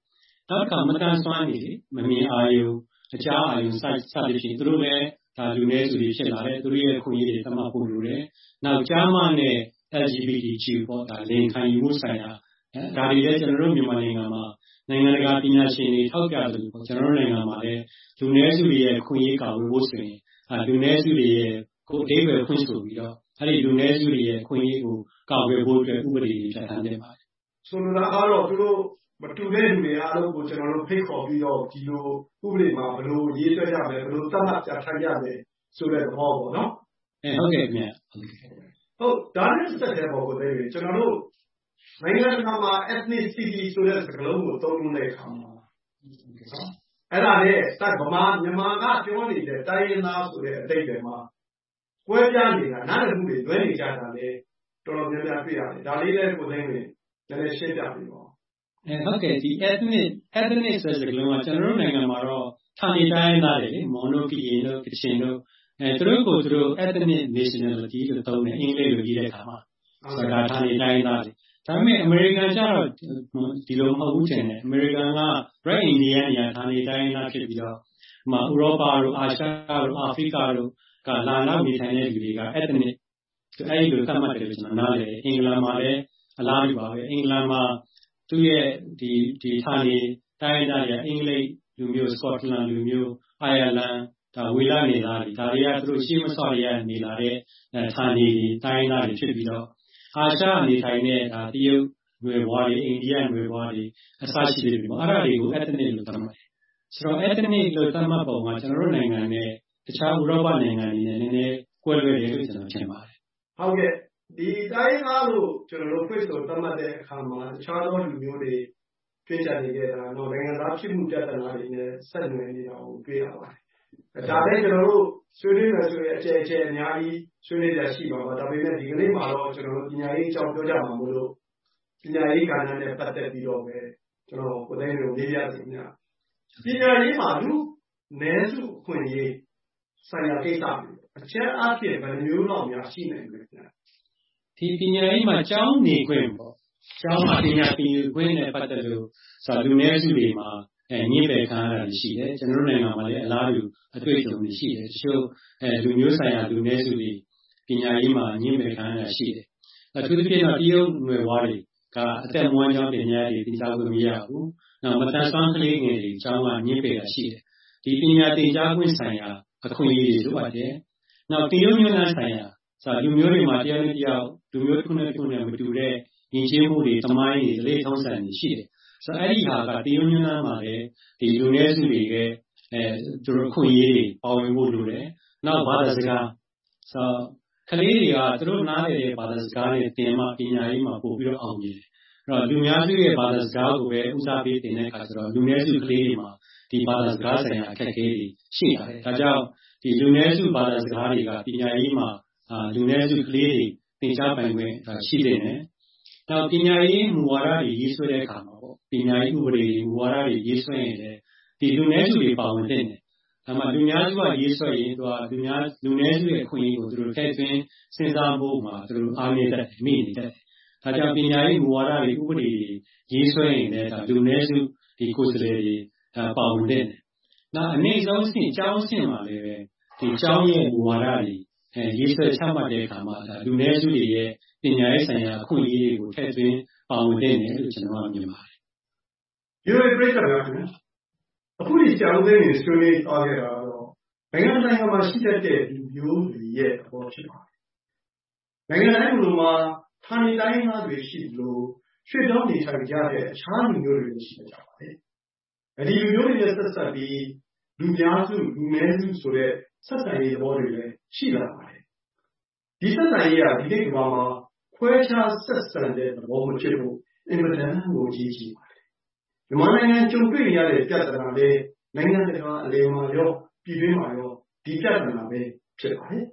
နောက်တစ်ခါမတန်ဆွမ်းနေမမြင်အာရုံအကြားအာရုံစစသဖြင့်သူတို့လည်းဒါလူနည်းစုတွေဖြစ်လာတယ်သူတို့ရဲ့ခွင့်ရတွေသတ်မှတ်ဖို့လိုတယ်နောက်ကြားမနဲ့ L G B T Q ပေါ့ဒါလိင်ခံယူမှုဆိုင်ရာဒါတွေလည်းကျွန်တော်တို့မြန်မာနိုင်ငံမှာနိုင်ငံတကာပညာရှင်တွေထောက်ပြတယ်ပေါ့ကျွန်တော်တို့နိုင်ငံမှာလည်းလူနည်းစုတွေရဲ့ခွင့်ရကာဝေးဖို့ဆိုရင်လူနည်းစုတွေရဲ့ကိုယ်အသေးပဲခွင့်ဆိုပြီးတော့အဲ့ဒီလူနည်းစုတွေရဲ့ခွင့်ရကိုကာဝေးဖို့အတွက်ဥပဒေတွေပြဋ္ဌာန်းနေပါတယ်ဆိုလိုတာကတော့သူတို့မတူတဲ့လူတွေအားလုံးကိုကျွန်တော်တို့ဖိတ်ခေါ်ပြီးတော့ဒီလိုဥပဒေမှာဘယ်လိုရေးဆွဲကြမယ်ဘယ်လိုသတ်မှတ်ပြဋ္ဌာန်းကြမယ်ဆိုတဲ့သဘောပေါ့နော်အဲဟုတ်ကဲ့ခင်ဗျဟုတ်ဒါနဲ့ဆက်တဲ့ဘောကိုသိပြီကျွန်တော်တို့နိုင်ငံတကာမှာ ethnicity ဆိုတဲ့စကားလုံးကိုသုံးလို့တဲ့အခါမှာအဲ့ဒါနဲ့တိုက်ဗမာမြန်မာကပြောနေတဲ့တိုင်းရင်းသားဆိုတဲ့အတိတ်တွေမှာကွဲပြားနေတာနားလည်မှုတွေလွဲနေကြတာလေတော်တော်များများတွေ့ရတယ်ဒါလေးလည်းကိုသိနေတယ်လည်းရှင်းပြပြီးပါအဲဟုတ်ကဲ့ဒီ ethnic ethnic ဆိုတဲ့စကားလုံးကကျွန်တော်တို့နိုင်ငံမှာတော့ဌာနေတိုင်းသားတွေမော်နိုကီယင်တို့ကချင်တို့အဲသူတို့ကိုသူတို့ ethnic nationality လို့သုံးတယ်အင်္ဂလိပ်လိုရေးတဲ့အခါမှာဆိုတာဌာနေတိုင်းသားတွေဒါပေမဲ့အမေရိကန်ကျတော့ဒီလိုမဟုတ်ဘူးတင်တယ်အမေရိကန်က Red Indian ညာဌာနေတိုင်းသားဖြစ်ပြီးတော့မှာဥရောပတို့အာရှတို့အာဖရိကတို့ကလာနောက်နေထိုင်တဲ့လူတွေက ethnic အဲဒီလိုသတ်မှတ်တယ်လို့ကျွန်တော်နားလည်အင်္ဂလန်မှာလည်းအလားတူပါပဲအင်္ဂလန်မှာသူ့ရဲ့ဒီဒီဌာနေတိုင်းသားတွေအင်္ဂလိပ်လူမျိုးစကော့တလန်လူမျိုးအိုင်ယာလန်ဒါဝေလာနေသားတွေဒါတွေကသူတို့ရှေ့မစော်ရနေလာတဲ့ဌာနေတိုင်းသားတွေဖြစ်ပြီးတော့အာရှနေထိုင်တဲ့ဒါတရုတ်နွယ်ဘွားတွေအိန္ဒိယနွယ်ဘွားတွေအစရှိတယ်ပေါ့အဲ့ဒါတွေကို ethnic လို့သတ်မှတ်တယ်ဆိုတော့ ethnic လို့သတ်မှတ်ပုံကကျွန်တော်တို့နိုင်ငံနဲ့တခြားဥရောပနိုင်ငံတွေနဲ့နည်းနည်းကွဲလွဲတယ်လို့ကျွန်တော်ထင်ပါတယ်ဟုတ်ကဲ့ဒီတိုင်းသားလို့ကျွန်တော်တို့ face လို့သတ်မှတ်တဲ့အခါမှာတခြားသောလူမျိုးတွေဖြစ်ကြနေကြတာတော့နိုင်ငံသားဖြစ်မှုပြဿနာတွေနဲ့ဆက်နွယ်နေတာကိုတွေ့ရပါတယ်ဒါလည်းကျွန်တော်တို့ဆွေးနွေးမယ်ဆိုရင်အကျယ်ကျယ်အများကြီးဆွေးနွေးရရှိပါပါဒါပေမဲ့ဒီကနေ့မှာတော့ကျွန်တော်တို့ပညာရေးအကြောင်းပြောကြမှာမို့လို့ပညာရေးကဏ္ဍနဲ့ပတ်သက်ပြီးတော့ပဲကျွန်တော်ကိုယ်တိုင်ကိုလေးပြစီများပညာရေးမှာလူနည်းစုအခွင့်အရေးဆိုင်ရာကိစ္စတွေအချက်အဖြစ်ဘယ်မျိုးလောက်များရှိနိုင်မလဲခင်ဗျဒီပညာရေးမှာကျောင်းနေခွင့်ပေါ့ကျောင်းမှာပညာသင်ယူခွင့်နဲ့ပတ်သက်လို့ဆိုလူနည်းစုတွေမှာအဲညှိပယ်ခံရတာရှိတယ်ကျွန်တော်တို့နိုင်ငံမှာလည်းအလားတူအတွေ့အကြုံတွေရှိတယ်တချို့အဲလူမျိုးဆိုင်ရာလူနည်းစုတွေပညာရေးမှာညှိပယ်ခံရတာရှိတယ်အထူးသဖြင့်တော့တရုတ်နွယ်ဘွားတွေကအသက်မွေးကျောင်းပညာတွေသင်ကြားခွင့်မရဘူးနောက်မတန်ဆွမ်းကလေးငယ်တွေကျောင်းကညှိပယ်တာရှိတယ်ဒီပညာသင်ကြားခွင့်ဆိုင်ရာအခွင့်အရေးတွေလိုအပ်တယ်နောက်တရုတ်မျိုးသားဆိုင်ရာဆိုလူမျိုးတွေမှာတရားနဲ့တရားလူမျိုးတစ်ခုနဲ့တစ်ခုနဲ့မတူတဲ့ယဉ်ကျေးမှုတွေသမိုင်းတွေအလေးထောင်းဆန်တွေရှိတယ်ဆိုတော့အဲ့ဒီဟာကတရုတ်မျိုးသားမှာလည်းဒီလူနည်းစုတွေရဲ့အဲသူတို့ခွင့်ရေးတွေပါဝင်ဖို့လိုတယ်နောက်ဘာသာစကားဆိုကလေးတွေကသူတို့နားလည်တဲ့ဘာသာစကားနဲ့သင်မှပညာရေးမှာပို့ပြီးတော့အောင်မြင်တယ်အဲ့တော့လူများစုရဲ့ဘာသာစကားကိုပဲဦးစားပေးသင်တဲ့အခါကျတော့လူနည်းစုကလေးတွေမှာဒီဘာသာစကားဆိုင်ရာအခက်အခဲတွေရှိလာတယ်ဒါကြောင့်ဒီလူနည်းစုဘာသာစကားတွေကပညာရေးမှာအာလူနည်းစုကလေးတွေသင်ကြားပိုင်ခွင့်ရှိနေတယ်။နောက်ပညာရေးမူဝါဒတွေရေးဆွဲတဲ့အခါမှာပေါ့ပညာရေးဥပဒေမူဝါဒတွေရေးဆွဲရင်လည်းဒီလူနည်းစုတွေပါဝင်တဲ့တယ်။ဒါမှလူများစုကရေးဆွဲရင်သူကလူများလူနည်းစုရဲ့အခွင့်အရေးကိုသူတို့ထည့်သွင်းစဉ်းစားဖို့မှာသူတို့အားနည်းတတ်တယ်မိနေတတ်တယ်။ဒါကြောင့်ပညာရေးမူဝါဒတွေဥပဒေတွေရေးဆွဲရင်လည်းဒါလူနည်းစုဒီကိုယ်စားလှယ်တွေပါဝင်တဲ့တယ်။နောက်အနေဆုံးအဆင့်ကျောင်းအဆင့်မှာလည်းပဲဒီကျောင်းရဲ့မူဝါဒတွေအဲရေးဆွဲချမှတ်တဲ့အခါမှာလူနည်းစုတွေရဲ့ပညာရေးဆိုင်ရာအခွင့်အရေးတွေကိုထည့်သွင်းပါဝင်တဲ့နေလို့ကျွန်တော်မြင်ပါတယ်။ဒီလိုပြည့်စုံပါခင်ဗျာ။အခုဒီကျောင်းသားတွေဆွေးနွေးအားခဲ့တာတော့နိုင်ငံနိုင်ငံမှာရှိတဲ့လူမျိုးတွေရဲ့သဘောဖြစ်ပါတယ်။နိုင်ငံတိုင်းလူမှာဌာနေတိုင်းသားတွေရှိလို့ရွှေ့ပြောင်းနေထိုင်ကြတဲ့အခြားလူမျိုးတွေရှိကြပါတယ်။အဲဒီလူမျိုးတွေနဲ့ဆက်ဆက်ပြီးလူများစုလူနည်းစုဆိုတဲ့ဆက်ဆံရေးသဘောတွေလည်းရှိလာပါတယ်။ဒီဆက်ဆံရေးကဒီနေ့ကမ္ဘာမှာခွဲခြားဆက်ဆံတဲ့သဘောမဖြစ်ဘူးအင်မတန်ကိုကြီးကြီးပါတယ်။မြန်မာနိုင်ငံကြုံတွေ့ရတဲ့ပြဿနာလေးနိုင်ငံတကာအလယ်မှာရောပြည်တွင်းမှာရောဒီပြဿနာပဲဖြစ်ပါတယ်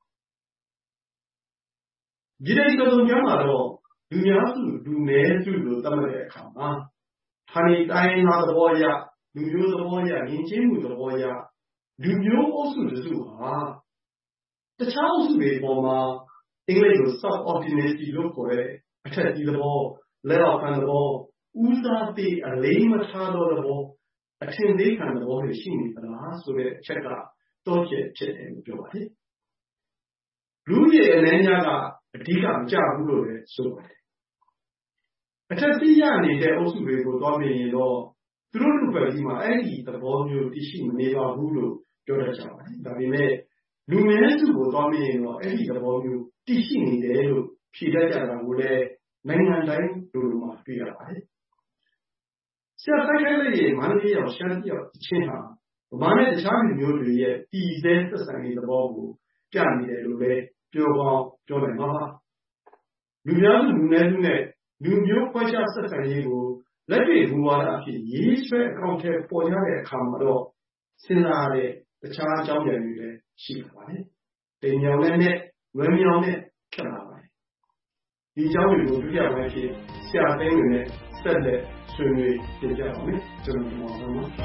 ။ဒီနေ့ကတော့ညမှာတော့လူများစုလူနည်းစုလို့သတ်မှတ်တဲ့အခါမှာဌာနေတိုင်းသားသဘောအရလူမျိုးသဘောအရယဉ်ကျေးမှုသဘောအရလူမျိုးအုပ်စုတစုဟာတခြားအုပ်စုတွေပေါ်မှာအင်္ဂလိပ်လို subordinate လို့ခေါ်တဲ့အထက်ကြီးသဘောလက်အောက်ခံသဘောဦးစားပေးအလေးမထားတော့တဲ့ဘောအထင်သေးခံတဲ့ဘောတွေရှိနေသလားဆိုတဲ့အချက်ကတော့ချက်ဖြစ်တယ်လို့ပြောပါတယ်လူရဲ့အနေညာကအဓိကမကြဘူးလို့လည်းဆိုပါတယ်အထက်စီးရနေတဲ့အုပ်စုတွေကိုသွားမြင်ရင်တော့သူတို့လူပဲကြီးမှာအဲ့ဒီသဘောမျိုးသိရှိမနေပါဘူးလို့ပြောတတ်ကြပါတယ်ဒါပေမဲ့လူငယ်စုကိုသွားမြင်ရင်တော့အဲ့ဒီသဘောမျိုးသိရှိနေတယ်လို့ဖြေတတ်ကြတာကိုလည်းနိုင်ငံတိုင်းလူလူမှာတွေ့ရပါတယ်ဆရာတိုက်ခိုက်လိုက်ရင်မန္တလေးရောက်ရှမ်းပြည်ရောက်ချင်းဟာဗမာနဲ့တခြားလူမျိုးတွေရဲ့တည်ဆဲသက်ဆိုင်တဲ့သဘောကိုပြနေတယ်လို့လည်းပြောကောင်းပြောနိုင်မှာပါလူများစုလူနည်းစုနဲ့လူမျိုးခွဲခြားဆက်ဆံရေးကိုလက်တွေ့ဘူဝါဒအဖြစ်ရေးဆွဲအကောင့်ထဲပေါ်ရတဲ့အခါမှာတော့စဉ်းစားရတဲ့တခြားအကြောင်းအရာတွေလည်းရှိပါပါတယ်တိမ်ညောင်နဲ့နဲ့ဝဲမြောင်နဲ့ဖြစ်လာပါတယ်ဒီအကြောင်းတွေကိုဒုတိယပိုင်းဖြစ်ဆရာသိန်းတွေနဲ့ဆက်လက်ဆွေးနွေးတင်ပြပါမယ်ကျွန်တော်တို့ပါမယ်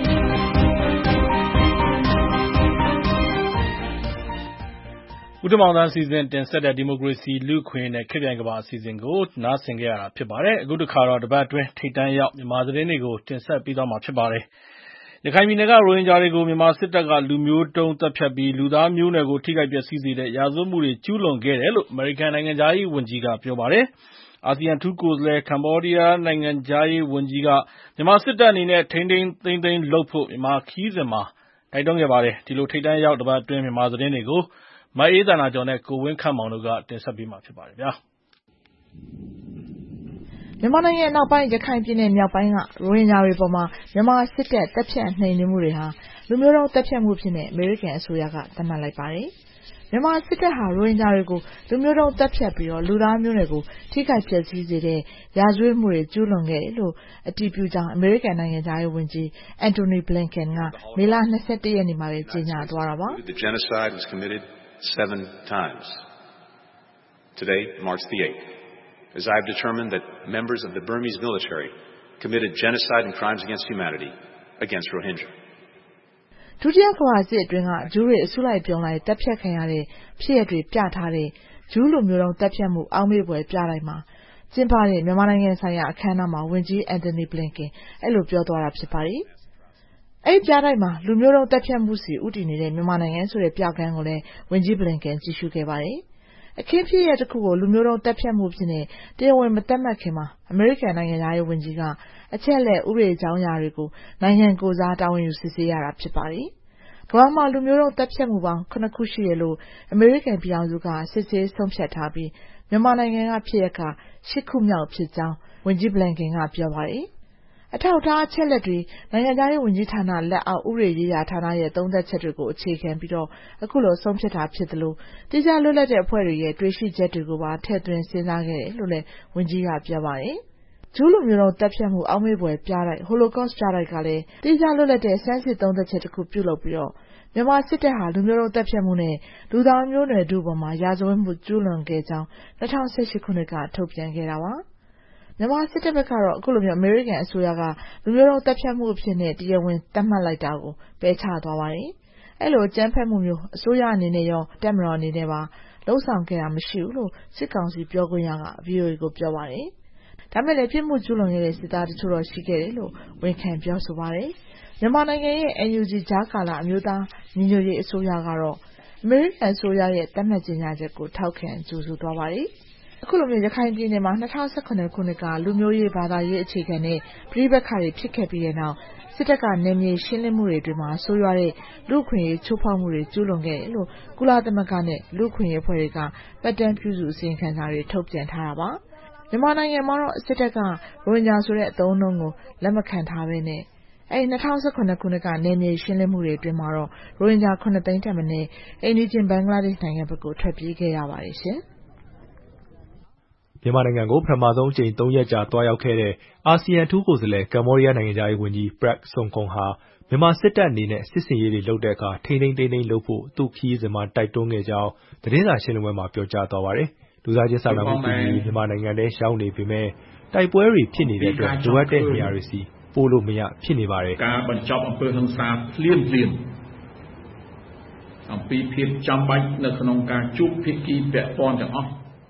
ဦးတမောင်သားစီစဉ်တင်ဆက်တဲ့ဒီမိုကရေစီလူ့ခွင့်နဲ့ခေတ်ပြိုင်ကမ္ဘာအစီအစဉ်ကိုနားဆင်ကြရတာဖြစ်ပါတယ်အခုတစ်ခါတော့တပတ်အတွင်းထိပ်တန်းရောက်မြန်မာသတင်းတွေကိုတင်ဆက်ပေးသွားမှာဖြစ်ပါတယ်ရခိုင်ပြည်နယ်ကရိုဟင်ဂျာတွေကိုမြန်မာစစ်တပ်ကလူမျိုးတုံးတပ်ဖြတ်ပြီးလူသားမျိုးနွယ်ကိုထိခိုက်ပျက်စီးစေတဲ့ရာဇဝတ်မှုတွေကျူးလွန်ခဲ့တယ်လို့အမေရိကန်နိုင်ငံသားရေးဝန်ကြီးကပြောပါတယ်အာဆီယံထူးကိုယ်စားလှယ်ကမ္ဘောဒီးယားနိုင်ငံသားရေးဝန်ကြီးကမြန်မာစစ်တပ်အနေနဲ့ထိန်းသိမ်းသိမ်းသိမ်းလုပ်ဖို့မြန်မာခီးစဉ်မှာတိုက်တွန်းခဲ့ပါတယ်ဒီလိုထိပ်တန်းရောက်တပတ်အတွင်းမြန်မာသတင်းတွေကိုမအေးသန္တာကျော်နဲ့ကိုဝင်းခန့်မောင်တို့ကတင်ဆက်ပေးမှာဖြစ်ပါတယ်ဗျာမြန်မာနိုင်ငံအနောက်ပိုင်းရခိုင်ပြည်နယ်မြောက်ပိုင်းကရိုဟင်ဂျာတွေပေါ်မှာမြန်မာစစ်တပ်တပ်ဖြတ်နှိမ်နင်းမှုတွေဟာလူမျိုးတုံးတပ်ဖြတ်မှုဖြစ်နေအမေရိကန်အစိုးရကသတ်မှတ်လိုက်ပါတယ်မြန်မာစစ်တပ်ဟာရိုဟင်ဂျာတွေကိုလူမျိုးတုံးတပ်ဖြတ်ပြီးတော့လူသားမျိုးနွယ်ကိုထိခိုက်ပျက်စီးစေတဲ့ရာဇဝတ်မှုတွေကျူးလွန်ခဲ့တယ်လို့အတည်ပြုကြောင်းအမေရိကန်နိုင်ငံသားရေးဝန်ကြီးအန်တိုနီဘလင်ကန်ကမေလ၂၁ရက်နေ့မှာပဲကြေညာသွားတာပါ The genocide was committed seven times. Today marks the eighth, as I have determined that members of the Burmese military committed genocide and crimes against humanity against Rohingya. ဒုတိယကမ္ဘာစစ်အတွင်းကဂျူးတွေအစုလိုက်ပြုံလိုက်တပ်ဖြတ်ခံရတဲ့ဖြစ်ရပ်တွေပြထားတဲ့ဂျူးလူမျိုးတုံးတပ်ဖြတ်မှုအောက်မေ့ဖွယ်ပြတိုင်းမှာကျင်းပတဲ့မြန်မာနိုင်ငံဆိုင်ရာအခမ်းအနားမှာဝန်ကြီးအန်တိုနီဘလင်ကန်အဲ့လိုပြောသွားတာဖြစ်ပါတယ်အဲ့ဒီပြတိုင်းမှာလူမျိုးတုံးတပ်ဖြတ်မှုစီဥတည်နေတဲ့မြန်မာနိုင်ငံဆိုတဲ့ပြကန်းကိုလည်းဝန်ကြီးဘလင်ကန်ကြည့်ရှုခဲ့ပါတယ်အခင်းဖြစ်ရတဲ့ခုကိုလူမျိုးတုံးတပ်ဖြတ်မှုဖြစ်နေတရားဝင်မသတ်မှတ်ခင်မှာအမေရိကန်နိုင်ငံသားရေးဝန်ကြီးကအချက်အလက်ဥပဒေကြောင်းရာတွေကိုနိုင်ငံကိုစားတာဝန်ယူစစ်ဆေးရတာဖြစ်ပါတယ်ကမ္ဘာမှာလူမျိုးတုံးတပ်ဖြတ်မှုပေါင်းခုနှစ်ခုရှိရလို့အမေရိကန်ပြည်ထောင်စုကစစ်ဆေးဆုံးဖြတ်ထားပြီးမြန်မာနိုင်ငံကဖြစ်ရကရှစ်ခုမြောက်ဖြစ်ကြောင်းဝန်ကြီးဘလင်ကန်ကပြောပါတယ်အထောက်အထားအချက်လက်တွေနိုင်ငံသားရေးဝန်ကြီးဌာနလက်အောက်ဥပဒေရေးရာဌာနရဲ့သုံးသက်ချက်တွေကိုအခြေခံပြီးတော့အခုလိုဆုံးဖြတ်တာဖြစ်တယ်လို့တရားလွတ်လပ်တဲ့အဖွဲ့တွေရဲ့တွေ့ရှိချက်တွေကိုပါထည့်သွင်းစဉ်းစားခဲ့တယ်လို့လည်းဝန်ကြီးကပြောပါတယ်ဂျူးလူမျိုးတုံးတပ်ဖြတ်မှုအောက်မေ့ဖွယ်ပြတိုက် Holocaust ပြတိုက်ကလည်းတရားလွတ်လပ်တဲ့စမ်းစစ်သုံးသက်ချက်တစ်ခုပြုလုပ်ပြီးတော့မြန်မာစစ်တပ်ဟာလူမျိုးတုံးတပ်ဖြတ်မှုနဲ့လူသားမျိုးနွယ်တို့ပေါ်မှာရာဇဝတ်မှုကျူးလွန်ခဲ့ကြောင်း၂၀၁၈ခုနှစ်ကထုတ်ပြန်ခဲ့တာပါမြန်မာစစ်တပ်ဘက်ကတော့အခုလိုမျိုးအမေရိကန်အစိုးရကလူမျိုးတုံးတပ်ဖြတ်မှုအဖြစ်နဲ့တရားဝင်သတ်မှတ်လိုက်တာကိုပယ်ချသွားပါတယ်။အဲ့လိုအကြမ်းဖက်မှုမျိုးအစိုးရအနေနဲ့ရောတပ်မတော်အနေနဲ့ပါလှုံ့ဆော်ခဲ့တာမရှိဘူးလို့စစ်ကောင်စီပြောခွင့်ရက ဗွီအိုအေ ကိုပြောပါတယ်။ဒါမဲ့လည်းပြစ်မှုကျူးလွန်ခဲ့တဲ့စစ်သားတချို့တော့ရှိခဲ့တယ်လို့ဝန်ခံပြောဆိုပါတယ်။မြန်မာနိုင်ငံရဲ့ အန် ယူ ဂျီ ကြားကာလအမျိုးသားညီညွတ်ရေးအစိုးရကတော့အမေရိကန်အစိုးရရဲ့သတ်မှတ်ကြေညာချက်ကိုထောက်ခံကြိုဆိုသွားပါတယ်။အခုလိုမျိုးရခိုင်ပြည်နယ်မှာ၂၀၁၇ခုနှစ်ကလူမျိုးရေးဘာသာရေးအခြေခံတဲ့ပြည်ပခါတွေဖြစ်ခဲ့ပြီးတဲ့နောက်စစ်တပ်ကနယ်မြေရှင်းလင်းမှုတွေအတွင်းမှာဆိုးရွားတဲ့လူ့အခွင့်အရေးချိုးဖောက်မှုတွေကျူးလွန်ခဲ့တယ်လို့ကုလသမဂ္ဂနဲ့လူ့အခွင့်အရေးအဖွဲ့တွေကပတ်တမ်းပြုစုအစီရင်ခံစာတွေထုတ်ပြန်ထားတာပါမြန်မာနိုင်ငံမှာတော့စစ်တပ်ကရိုဟင်ဂျာဆိုတဲ့အသုံးအနှုန်းကိုလက်မခံထားဘဲနဲ့အဲဒီ၂၀၁၇ခုနှစ်ကနယ်မြေရှင်းလင်းမှုတွေအတွင်းမှာတော့ရိုဟင်ဂျာခုနှစ်သိန်းထက်မနည်းအိမ်နီးချင်းဘင်္ဂလားဒေ့ရှ်နိုင်ငံဘက်ကိုထွက်ပြေးခဲ့ရပါတယ်ရှင်မြန်မာနိုင်ငံကိုပထမဆုံးအကြိမ်သုံးရက်ကြာတွားရောက်ခဲ့တဲ့အာဆီယံအထူးကိုယ်စားလှယ်ကမ္ဘောဒီးယားနိုင်ငံသားရေးဝန်ကြီး Prak Sokhonn ဟာမြန်မာစစ်တပ်အနေနဲ့စစ်စင်ရေးတွေလုပ်တဲ့အခါထိန်းသိမ်းသိမ်းသိမ်းလုပ်ဖို့သူ့ခရီးစဉ်မှာတိုက်တွန်းခဲ့ကြောင်းသတင်းစာရှင်းလင်းပွဲမှာပြောကြားသွားပါတယ်။လူသားချင်းစာနာမှုကူညီရေးမြန်မာနိုင်ငံထဲရောက်နေပေမဲ့တိုက်ပွဲတွေဖြစ်နေတဲ့အတွက်လိုအပ်တဲ့နေရာတွေစီပို့လို့မရဖြစ်နေပါတယ်။ការបញ្ចប់អំពើហិង្សាភ្លាមភ្លាមអំពីភាពចាំបាច់នៅក្នុងការជួបភាគីពាក់ព័ន្ធទាំងអស់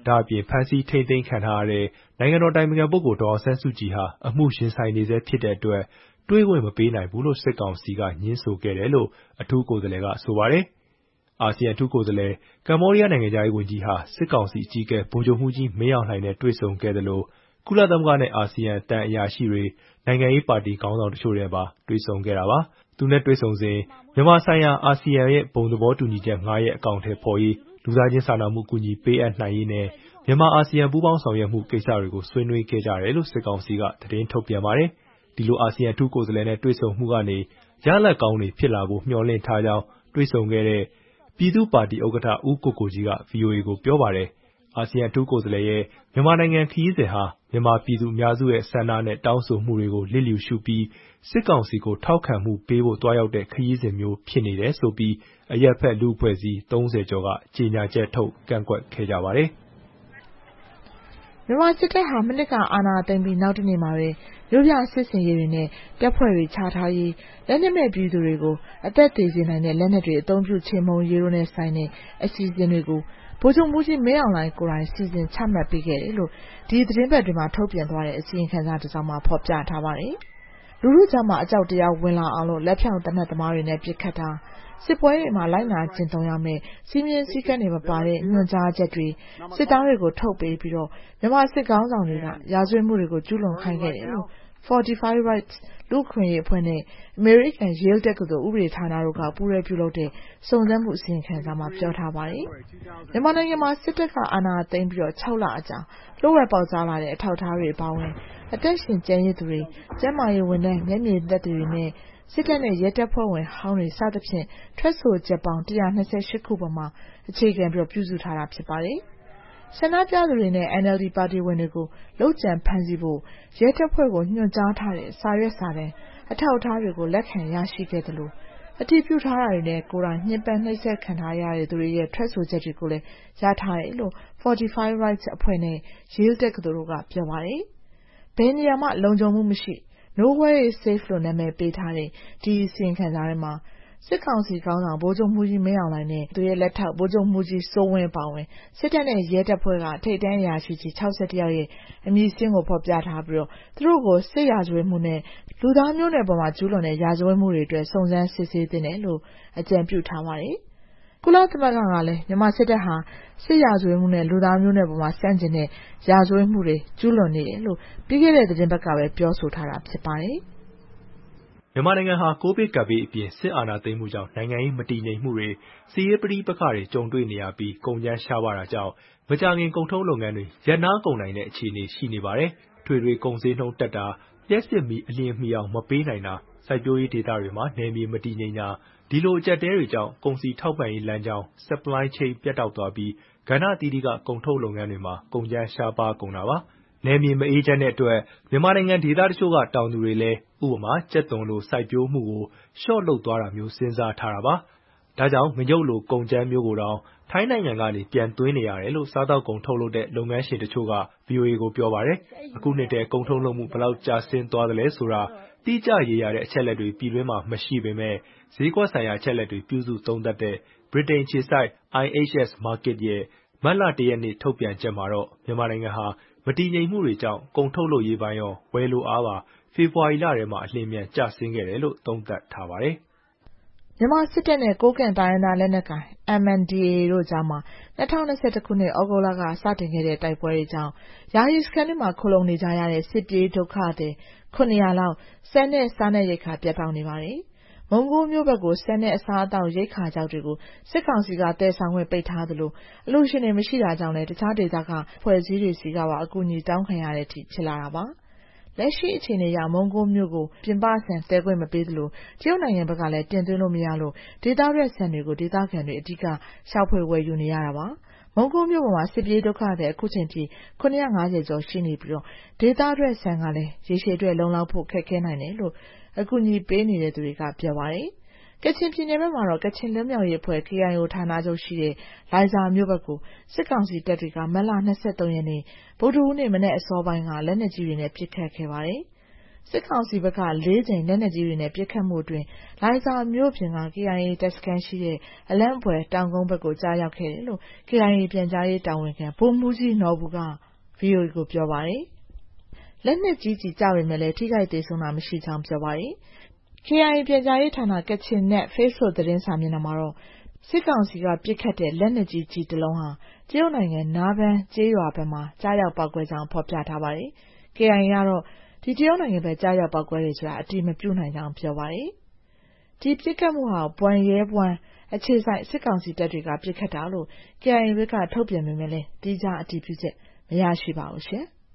ဒါအပြင်ဖမ်းဆီးထိန်းသိမ်းခံထားရတဲ့နိုင်ငံတော်တိုင်ပင်ခံပုဂ္ဂိုလ်ဒေါ်အောင်ဆန်းစုကြည်ဟာအမှုရင်ဆိုင်နေဆဲဖြစ်တဲ့အတွက်တွေ့ခွင့်မပေးနိုင်ဘူးလို့စစ်ကောင်စီကညှင်းဆိုခဲ့တယ်လို့အထူးကိုယ်စားလှယ်ကဆိုပါတယ်။အာဆီယံအထူးကိုယ်စားလှယ်ကမ္ဘောဒီးယားနိုင်ငံခြားရေးဝန်ကြီးဟာစစ်ကောင်စီအကြီးအကဲဗိုလ်ချုပ်မှူးကြီးမင်းအောင်လှိုင်နဲ့တွေ့ဆုံခဲ့သလိုကုလသမဂ္ဂနဲ့အာဆီယံတန်အရာရှိတွေနိုင်ငံရေးပါတီခေါင်းဆောင်တချို့နဲ့ပါတွေ့ဆုံခဲ့တာပါ။သူနဲ့တွေ့ဆုံစဉ်မြန်မာဆိုင်ရာအာဆီယံရဲ့ဘုံသဘောတူညီချက်၅ရပ်အကောင့်ထဲပေါ်ရေးလူသားချင်းစာနာမှုကူညီပေးအပ်နိုင်ရေးနဲ့မြန်မာအာဆီယံပူးပေါင်းဆောင်ရွက်မှုကိစ္စတွေကိုဆွေးနွေးခဲ့ကြတယ်လို့စစ်ကောင်စီကသတင်းထုတ်ပြန်ပါတယ်။ဒီလိုအာဆီယံအထူးကိုယ်စားလှယ်နဲ့တွေ့ဆုံမှုကနေရလဒ်ကောင်းတွေဖြစ်လာဖို့မျှော်လင့်ထားကြောင်းတွေ့ဆုံခဲ့တဲ့ပြည်သူ့ပါတီဥက္ကဋ္ဌဦးကိုကိုကြီးက ဗွီအိုအေ ကိုပြောပါတယ်။အာဆီယံအထူးကိုယ်စားလှယ်ရဲ့မြန်မာနိုင်ငံခရီးစဉ်ဟာမြန်မာပြည်သူအများစုရဲ့ဆန္ဒနဲ့တောင်းဆိုမှုတွေကိုလစ်လျူရှုပြီးစစ်ကောင်စီကိုထောက်ခံမှုပေးဖို့တွားရောက်တဲ့ခရီးစဉ်မျိုးဖြစ်နေတယ်ဆိုပြီးအရပ်ဖက်လူ့အဖွဲ့အစည်းသုံးဆယ်ကျော်ကကြေညာချက်ထုတ်ကန့်ကွက်ခဲ့ကြပါတယ်။မြန်မာစစ်တပ်ဟာမနှစ်ကအာဏာသိမ်းပြီးနောက်တနေ့မှာပဲမြို့ပြစစ်ဆင်ရေးတွေနဲ့တပ်ဖွဲ့တွေချထားရေးလက်နက်မဲ့ပြည်သူတွေကိုအသက်သေစေနိုင်တဲ့လက်နက်တွေအသုံးပြုချေမှုန်းရေးတို့နဲ့ဆိုင်တဲ့အစီအစဉ်တွေကိုဗိုလ်ချုပ်မှူးကြီးမင်းအောင်လှိုင်ကိုယ်တိုင်စီစဉ်ချမှတ်ပေးခဲ့တယ်လို့ဒီသတင်းပတ်တွေမှာထုတ်ပြန်သွားတဲ့အစီရင်ခံစာတစ်စောင်မှာဖော်ပြထားပါတယ်။လူထုကြားမှာအကြောက်တရားဝင်လာအောင်လို့လက်ဖြောင့်တနက်သမားတွေနဲ့ပြစ်ခတ်တာစစ်ပွဲတွေမှာလိုက်နာကျင့်သုံးရမယ်စီမင်းစည်းကမ်းတွေမပါတဲ့ညွှန်ကြားချက်တွေစစ်သားတွေကိုထုတ်ပေးပြီးတော့မြန်မာစစ်ကောင်းဆောင်တွေကရာဇဝတ်မှုတွေကိုကျူးလွန်ခိုင်းခဲ့တယ်လို့ Fortify Rights လူ့ခွင့်ရေးအဖွဲ့နဲ့ American Yale တက္ကသိုလ်ဥပဒေဌာနတို့ကပူးရဲပြုလုပ်တဲ့စုံစမ်းမှုအစီရင်ခံစာမှာပြောထားပါတယ်။မြန်မာနိုင်ငံမှာစစ်တပ်ကအာဏာသိမ်းပြီးတော့၆လအကြာလှုပ်ဝက်ပေါက်ကြားလာတဲ့အထောက်အထားတွေအပါအဝင်အသက်ရှင်ကျန်ရစ်သူတွေကျန်းမာရေးဝန်ထမ်းမျက်မြင်သက်သေတွေနဲ့စစ်တပ်နဲ့ရဲတပ်ဖွဲ့ဝင်ဟောင်းတွေစသဖြင့်ထွက်ဆိုချက်ပေါင်း၁၂၈ခုပေါ်မှာအခြေခံပြီးပြုစုထားတာဖြစ်ပါတယ်။ဆန္ဒပြသူတွေနဲ့ N L D ပါတီဝင်တွေကိုလုပ်ကြံဖမ်းဆီးဖို့ရဲတပ်ဖွဲ့ကိုညွှန်ကြားထားတဲ့စာရွက်စာတမ်းအထောက်အထားတွေကိုလက်ခံရရှိခဲ့တယ်လို့အတည်ပြုထားတာတွေနဲ့ကိုယ်တိုင်ညှဉ်းပန်းနှိပ်စက်ခံထားရတဲ့သူတွေရဲ့ထွက်ဆိုချက်တွေကိုလည်းရထားတယ်လို့ Fortify Rights အဖွဲ့နဲ့ Yale တက္ကသိုလ်တို့ကပြောပါတယ်။ဘယ်နေရာမှလုံခြုံမှုမရှိ Nowhere is safe လို့နာမည်ပေးထားတဲ့ဒီအစီရင်ခံစာထဲမှာစစ်ကောင်စီခေါင်းဆောင်ဗိုလ်ချုပ်မှူးကြီးမင်းအောင်လှိုင်နဲ့သူရဲ့လက်ထောက်ဗိုလ်ချုပ်မှူးကြီးစိုးဝင်းပါဝင်စစ်တပ်နဲ့ရဲတပ်ဖွဲ့ကထိပ်တန်းအရာရှိကြီး၆၁ယောက်ရဲ့အမည်စင်းကိုဖော်ပြထားပြီးတော့သူတို့ကိုစစ်ရာဇဝတ်မှုနဲ့လူသားမျိုးနွယ်ပေါ်မှာကျူးလွန်တဲ့ရာဇဝတ်မှုတွေအတွက်စုံစမ်းစစ်ဆေးသင့်တယ်လို့အကြံပြုထားပါတယ်။ကုလသမဂ္ဂကလည်းမြန်မာစစ်တပ်ဟာစစ်ရာဇဝတ်မှုနဲ့လူသားမျိုးနွယ်ပေါ်မှာစန့်ကျင်တဲ့ရာဇဝတ်မှုတွေကျူးလွန်နေတယ်လို့ပြီးခဲ့တဲ့သတင်းပတ်ကပဲပြောဆိုထားတာဖြစ်ပါတယ်။မြန်မာနိုင်ငံဟာကိုဗစ်ကပ်ဘေးအပြင်စစ်အာဏာသိမ်းမှုကြောင့်နိုင်ငံရေးမတည်ငြိမ်မှုတွေစီးရဲပဋိပက္ခတွေကြုံတွေ့နေရပြီးကုန်ကျန်းရှားပါးတာကြောင့်မကြာခင်ကုန်ထုတ်လုပ်ငန်းတွေရပ်နားကုန်နိုင်တဲ့အခြေအနေရှိနေပါတယ်။ထွေထွေကုန်စည်နှုန်းတက်တာလျှက်စစ်မီအလျင်မီအောင်မပေးနိုင်တာစိုက်ပျိုးရေးဒေသတွေမှာနယ်မြေမတည်ငြိမ်တာဒီလိုအကျပ်တဲတွေကြောင့်ကုန်စည်ထောက်ပံ့ရေးလမ်းကြောင်း supply chain ပြတ်တောက်သွားပြီးကဏ္ဍအသီးသီးကကုန်ထုတ်လုပ်ငန်းတွေမှာကုန်ကျန်းရှားပါးကုန်တာပါ။နယ်မြေမအေးချမ်းတဲ့အတွက်မြန်မာနိုင်ငံဒေသတချို့ကတောင်သူတွေလည်းဥပမာကြက်သွန်လိုစိုက်ပျိုးမှုကိုရှော့လုပ်သွားတာမျိုးစဉ်းစားထားတာပါ။ဒါကြောင့်ငရုတ်လိုကုန်ကြမ်းမျိုးကိုတောင်ထိုင်းနိုင်ငံကနေပြန်သွင်းနေရတယ်လို့စားတောက်ကုန်ထုတ်လုပ်တဲ့လုပ်ငန်းရှင်တချို့က ဗွီအိုအေ ကိုပြောပါတယ်။အခုနှစ်ထဲကုန်ထုတ်လုပ်မှုဘယ်လောက်ကျဆင်းသွားသလဲဆိုတာတိကျရေးရတဲ့အချက်လက်တွေပြည်တွင်းမှာမရှိပေမဲ့ဈေးကွက်ဆိုင်ရာအချက်လက်တွေပြုစုသုံးသပ်တဲ့ ဗြိတိန်အခြေစိုက် I H S Markit ရဲ့မတ်လတရက်နေ့ထုတ်ပြန်ချက်မှာတော့မြန်မာနိုင်ငံဟာမတည်ငြိမ်မှုတွေကြောင့်ကုန်ထုတ်လုပ်ရေးပိုင်းရောဝယ်လိုအားပါဖေဖော်ဝါရီလထဲမှာအလျင်အမြန်ကျဆင်းခဲ့တယ်လို့သုံးသပ်ထားပါတယ်။မြန်မာစစ်တပ်နဲ့ကိုးကန့်တိုင်းရင်းသားလက်နက်ကိုင် M N D A A တို့ကြားမှာ၂၀၂၁ခုနှစ်ဩဂုတ်လကစတင်ခဲ့တဲ့တိုက်ပွဲတွေကြောင့်ယာယီစခန်းတွေမှာခိုလှုံနေကြရတဲ့စစ်ပြေးဒုက္ခသည်ခုနှစ်ရာလောက်ဆန်နဲ့စားနပ်ရိက္ခာပြတ်တောက်နေပါတယ်။မုံကိုးမြို့ဘက်ကိုဆန်နဲ့အစားအသောက်ရိက္ခာကြောက်တွေကိုစစ်ကောင်စီကတည်ဆောင်ခွင့်ပိတ်ထားသလိုအလှူရှင်တွေမရှိတာကြောင့်လည်းတခြားဒေသကဖွဲ့စည်းတွေစီကပါအကူအညီတောင်းခံရတဲ့အထိဖြစ်လာတာပါ။လက်ရှိအခြေအနေအရမုံကိုးမြို့ကိုပြင်ပဆန်တဲခွင့်မပေးသလိုတရုတ်နိုင်ငံဘက်ကလည်းတင်သွင်းလို့မရလို့ဒေသရက်ဆန်တွေကိုဒေသခံတွေအဓိကရှောက်ဖွေဝယ်ယူနေရတာပါ။မုံကိုးမြို့ပေါ်မှာစစ်ပြေးဒုက္ခသည်အခုချိန်ထိခုနှစ်ရာ၅ဆယ်ကျော်ရှိနေပြီးတော့ဒေသရက်ဆန်ကလည်းရေရှည်အတွက်လုံလောက်ဖို့ခက်ခဲနိုင်တယ်လို့အကူအညီပေးနေတဲ့သူတွေကပြောပါတယ်။ကချင်ပြည်နယ်ဘက်မှာတော့ကချင်လွတ်မြောက်ရေးအဖွဲ့ K I O ဌာနချုပ်ရှိတဲ့လိုင်ဇာမြို့ဘက်ကိုစစ်ကောင်စီတပ်တွေကမတ်လ၂၃ရက်နေ့ဗုဒ္ဓဟူးနေ့မနက်အစောပိုင်းကလက်နက်ကြီးတွေနဲ့ပစ်ခတ်ခဲ့ပါတယ်။စစ်ကောင်စီဘက်ကလေးကြိမ်လက်နက်ကြီးတွေနဲ့ပစ်ခတ်မှုအတွင်းလိုင်ဇာမြို့ပြင်က ကေအိုင်အေ တပ်စခန်းရှိတဲ့အလန့်ဘွယ်တောင်ကုန်းဘက်ကိုကြားရောက်ခဲ့တယ်လို့ ကေအိုင်အေ ပြန်ကြားရေးတာဝန်ခံဗိုလ်မှူးကြီးနော်ဘူက ဗွီအိုအေကိုပြောပါတယ်။လက်နက်ကြီးကြီးကျပေမဲ့လည်းထိခိုက်သေဆုံးတာမရှိကြောင်းပြောပါတယ်။ ကေအိုင်အေ ပြန်ကြားရေးဌာနကချင်နဲ့ Facebook သတင်းစာမျက်နှာမှာတော့စစ်ကောင်စီကပစ်ခတ်တဲ့လက်နက်ကြီးကြီးတစ်လုံးဟာတရုတ်နိုင်ငံနားဘန်းကျေးရွာဘက်မှာကြားရောက်ပေါက်ကွဲကြောင်းဖော်ပြထားပါတယ်။ ကေအိုင်အေ ကတော့ဒီတရုတ်နိုင်ငံဘက်ကြားရောက်ပေါက်ကွဲတယ်ဆိုတာအတိမပြုနိုင်ကြောင်းပြောပါတယ်။ဒီပစ်ခတ်မှုဟာဘွမ်ရဲဘွမ်အခြေစိုက်စစ်ကောင်စီတပ်တွေကပစ်ခတ်တာလို့ ကေအိုင်အေ ဘက်ကထုတ်ပြန်ပေမဲ့လည်းတိကျအတည်ပြုချက်မရရှိပါဘူးရှင်။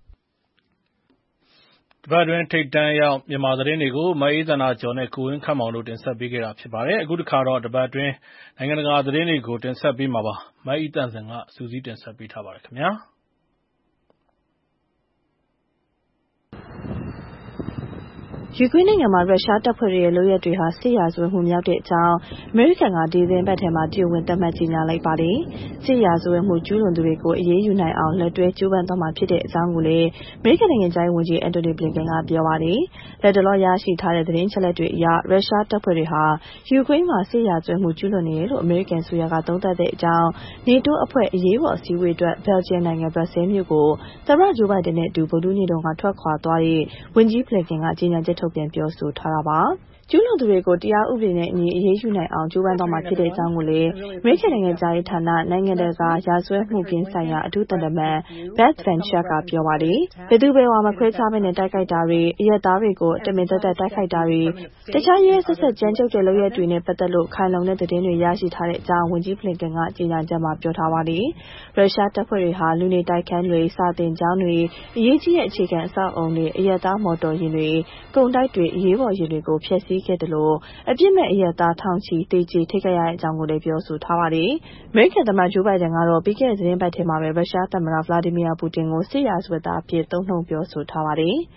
တပတ်တွင်ထိတ်တန့်ရောက်မြန်မာသတင်းတွေကိုမအေးသန္တာကျော်နဲ့ကိုဝင်းခန့်မောင်တို့တင်ဆက်ပေးခဲ့တာဖြစ်ပါတယ်။အခုတစ်ခါတော့တပတ်တွင်နိုင်ငံတကာသတင်းတွေကိုတင်ဆက်ပေးမှာပါ။မအေးသန့်စင်ကစူးစီးတင်ဆက်ပေးထားပါတယ်ခင်ဗျာ။ယူကရိန်းနိုင်ငံမှာရုရှားတပ်ဖွဲ့တွေရဲ့လုပ်ရပ်တွေဟာစစ်ရာဇဝတ်မှုမြောက်တဲ့အကြောင်းအမေရိကန်ကဒီသင်းပတ်ထဲမှာတရားဝင်သတ်မှတ်ကြေညာလိုက်ပါတယ်။စစ်ရာဇဝတ်မှုကျူးလွန်သူတွေကိုအရေးယူနိုင်အောင်လက်တွဲကြိုးပမ်းသွားမှာဖြစ်တဲ့အကြောင်းကိုလည်းအမေရိကန်နိုင်ငံခြားရေးဝန်ကြီးအန်တိုနီဘလင်ကန်ကပြောပါတယ်။လက်တလောရရှိထားတဲ့သတင်းချက်လက်တွေအရရုရှားတပ်ဖွဲ့တွေဟာယူကရိန်းမှာစစ်ရာဇဝတ်မှုကျူးလွန်နေတယ်လို့အမေရိကန်ဆိုရကသုံးသပ်တဲ့အကြောင်းနေတိုးအဖွဲ့အရေးပေါ်အစည်းအဝေးအတွက်ဘယ်လ်ဂျီယံနိုင်ငံဘရပ်ဆဲမြို့ကိုသမ္မတဂျိုးဘိုင်ဒန်နဲ့အတူဗုဒ္ဓဟူးနေ့တုန်းကထွက်ခွာသွားတဲ့ဝန်ကြီးဘလင်ကန်ကကြေညာချက်ထုတ်ပြန်ပြောဆိုထားတာပါကျူးလွန်သူတွေကိုတရားဥပဒေနဲ့အညီအရေးယူနိုင်အောင်ကြိုးပမ်းသွားမှာဖြစ်တဲ့အကြောင်းကိုလည်းအမေရိကန်နိုင်ငံသားရေးဌာနနိုင်ငံတကာရာဇဝတ်မှုကင်းဆိုင်ရာအထူးတန်တမန် Beth Van Schaack ကပြောပါတယ်။ဘယ်သူဘယ်ဝါမခွဲခြားဘဲနဲ့တိုက်ခိုက်တာတွေအရက်သားတွေကိုတမင်သက်သက်တိုက်ခိုက်တာတွေတခြားရဲဆက်ဆက်ကြမ်းကြုတ်တဲ့လုပ်ရက်တွေနဲ့ပတ်သက်လို့ခိုင်လုံတဲ့သတင်းတွေရရှိထားတဲ့အကြောင်းဝန်ကြီးဘလင်ကန်ကကြေညာချက်မှာပြောထားပါတယ်။ရုရှားတပ်ဖွဲ့တွေဟာလူနေတိုက်ခန်းတွေစာသင်ကျောင်းတွေအရေးကြီးတဲ့အခြေခံအဆောက်အုံတွေအရက်သားမော်တော်ယာဉ်တွေကုန်တိုက်တွေအရေးပေါ်ယာဉ်တွေကိုဖျက်ဆီးခဲ့တယ်လို့အပြစ်မဲ့အရက်သားထောင်ချီတေချေထိခိုက်ရတဲ့အကြောင်းကိုလည်းပြောဆိုထားပါတယ်။အမေရိကန်သမ္မတဂျိုးဘိုင်ဒန်ကတော့ပြီးခဲ့တဲ့သတင်းပတ်ထဲမှာပဲရုရှားသမ္မတဗလာဒီမီယာပူတင်ကိုစစ်ရာဇဝတ်သားအဖြစ်သုံးနှုန်းပြောဆိုထားပါတယ်။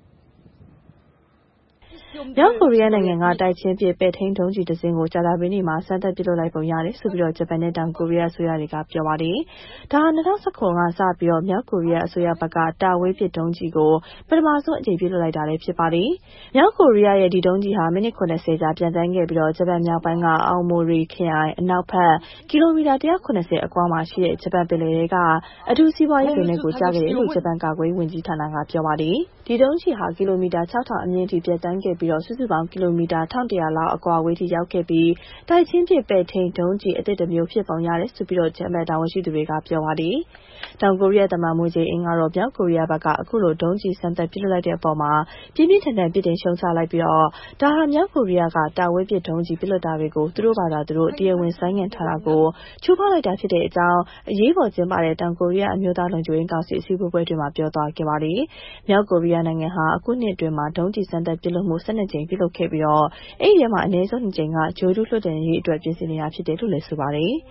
မြောက်ကိုရီးယားနိုင်ငံကတိုက်ချင်းပစ်ပဲ့ထိန်းဒုံးကျည်တစ်စင်းကိုကြာသပတေးနေ့မှာစမ်းသပ်ပစ်လွှတ်လိုက်ပုံရတယ်ဆိုပြီးဂျပန်နဲ့တောင်ကိုရီးယားအစိုးရတွေကပြောပါတယ်။ဒါဟာ၂၀၁၇ကစပြီးမြောက်ကိုရီးယားအစိုးရဘက်ကတာဝေးပစ်ဒုံးကျည်ကိုပထမဆုံးအကြိမ်ပစ်လွှတ်လိုက်တာလည်းဖြစ်ပါတယ်။မြောက်ကိုရီးယားရဲ့ဒီဒုံးကျည်ဟာမိနစ်၇၀ကြာပျံသန်းခဲ့ပြီးဂျပန်မြောက်ပိုင်းကအောက်မိုရီခရိုင်အနောက်ဘက်ကီလိုမီတာ၁၇၀အကွာမှာရှိတဲ့ဂျပန်ပင်လယ်ထဲကအထူးစီးပွားရေးပင်လယ်ကိုကျခဲ့တယ်လို့ဂျပန်ကာကွယ်ရေးဝန်ကြီးဌာနကပြောပါတယ်။ဒီဒုံးကျည်ဟာကီလိုမီတာ၆ထောင်အမြင့်အထိပျံသန်းခဲ့ပြီးစုစုပေါင်းကီလိုမီတာ၁၁၀၀လောက်အကွာအဝေးထိရောက်ခဲ့ပြီးတိုက်ချင်းပစ်ပဲ့ထိန်းဒုံးကျည်အသစ်တစ်မျိုးဖြစ်ပုံရတယ်ဆိုပြီးဂျပန်တာဝန်ရှိသူတွေကပြောပါတယ်။တောင်ကိုရီးယားသမ္မတမွန်ဂျေအင်းကတော့မြောက်ကိုရီးယားဘက်ကအခုလိုဒုံးကျည်စမ်းသပ်ပစ်လွှတ်လိုက်တဲ့အပေါ်မှာပြင်းပြင်းထန်ထန်ပြစ်တင်ရှုံချလိုက်ပြီးတော့ဒါဟာမြောက်ကိုရီးယားကတာဝေးပစ်ဒုံးကျည်ပစ်လွှတ်တာတွေကိုသူတို့ဘာသာသူတို့တရားဝင်ဆိုင်းငံ့ထားတာကိုချိုးဖောက်လိုက်တာဖြစ်တဲ့အကြောင်းအရေးပေါ်ကျင်းပတဲ့တောင်ကိုရီးယားအမျိုးသားလုံခြုံရေးကောင်စီအစည်းအဝေးပွဲတွေမှာပြောသွားခဲ့ပါတယ်။မြောက်ကိုရီးယားနိုင်ငံဟာအခုနှစ်အတွင်းမှာဒုံးကျည်စမ်းသပ်ပစ်လွှတ်မှု၁၂ကြိမ်ပြုလုပ်ခဲ့ပြီးတော့အဲ့ဒီထဲမှာအနည်းဆုံးနှစ်ကြိမ်ကဂျိုဒူးလွှတ်တင်ရေးအတွက်ပြင်ဆင်နေတာဖြစ်တယ်လို့လည်းဆိုပါတယ်။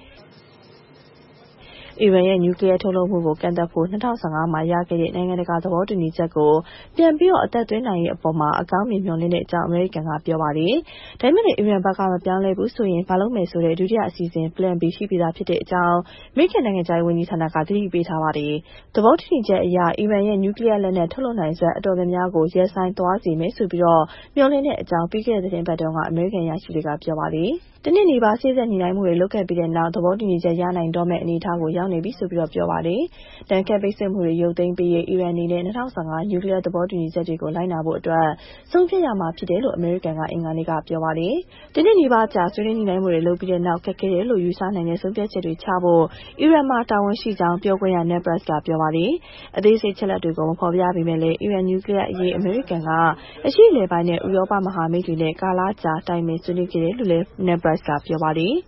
အီရန်ရဲ့နျူကလ িয়ার ထုတ်လုပ်မှုကိုကန့်သတ်ဖို့၂၀၁၅မှာရခဲ့တဲ့နိုင်ငံတကာသဘောတူညီချက်ကိုပြန်ပြီးအသက်သွင်းနိုင်ရေးအပေါ်မှာအကောင်းမြင်မျှော်လင့်တဲ့အကြောင်းအမေရိကန်ကပြောပါတယ်။ဒါပေမဲ့အီရန်ဘက်ကမပြောင်းလဲဘူးဆိုရင်ဘာလုပ်မယ်ဆိုတဲ့ဒုတိယအစီအစဉ် Plan B ရှိပြီးသားဖြစ်တဲ့အကြောင်းအမေရိကန်နိုင်ငံခြားရေးဝန်ကြီးဌာနကသတိပေးထားပါတယ်။သဘောတူညီချက်အရအီရန်ရဲ့နျူကလ িয়ার လက်နက်ထုတ်လုပ်နိုင်စွမ်းအတော်များများကိုရပ်ဆိုင်းသွားစေမယ်ဆိုပြီးမျှော်လင့်တဲ့အကြောင်းပြီးခဲ့တဲ့သတင်းပတ်တုန်းကအမေရိကန်အရာရှိတွေကပြောပါတယ်။တနင်္လာနေ့ပါစေ့စပ်ညှိနှိုင်းမှုတွေလုပ်ခဲ့ပြီးတဲ့နောက်သဘောတူညီချက်ရနိုင်တော့မယ့်အနေအထားကိုရောက်နေပြီဆိုပြီးပြောပါတယ်။တန်ခတ်ပိတ်ဆို့မှုတွေရုပ်သိမ်းပေးရေးအီရန်အနေနဲ့၂၀၁၅နျူကလ িয়ার သဘောတူညီချက်တွေကိုလိုက်နာဖို့အတွက်ဆုံးဖြတ်ရမှာဖြစ်တယ်လို့အမေရိကန်ကအင်္ဂါနေ့ကပြောပါတယ်။တနင်္လာနေ့ပါကြာဆွေးနွေးညှိနှိုင်းမှုတွေလုပ်ပြီးတဲ့နောက်ခက်ခဲတယ်လို့ယူဆနိုင်တဲ့ဆုံးဖြတ်ချက်တွေချဖို့အီရန်မှာတာဝန်ရှိကြောင်းပြောခွင့်ရ Ned Price ကပြောပါတယ်။အသေးစိတ်ချက်လက်တွေကိုမဖော်ပြပေမဲ့လည်းအီရန်နျူကလ িয়ার အရေးအမေရိကန်ကအရှေ့အလယ်ပိုင်းနဲ့ဥရောပမဟာမိတ်တွေနဲ့ကာလကြာတိုင်ပင်ဆွေးနွေးခဲ့တယ်လို့လည်း Ned Price ကပြောပါတယ်။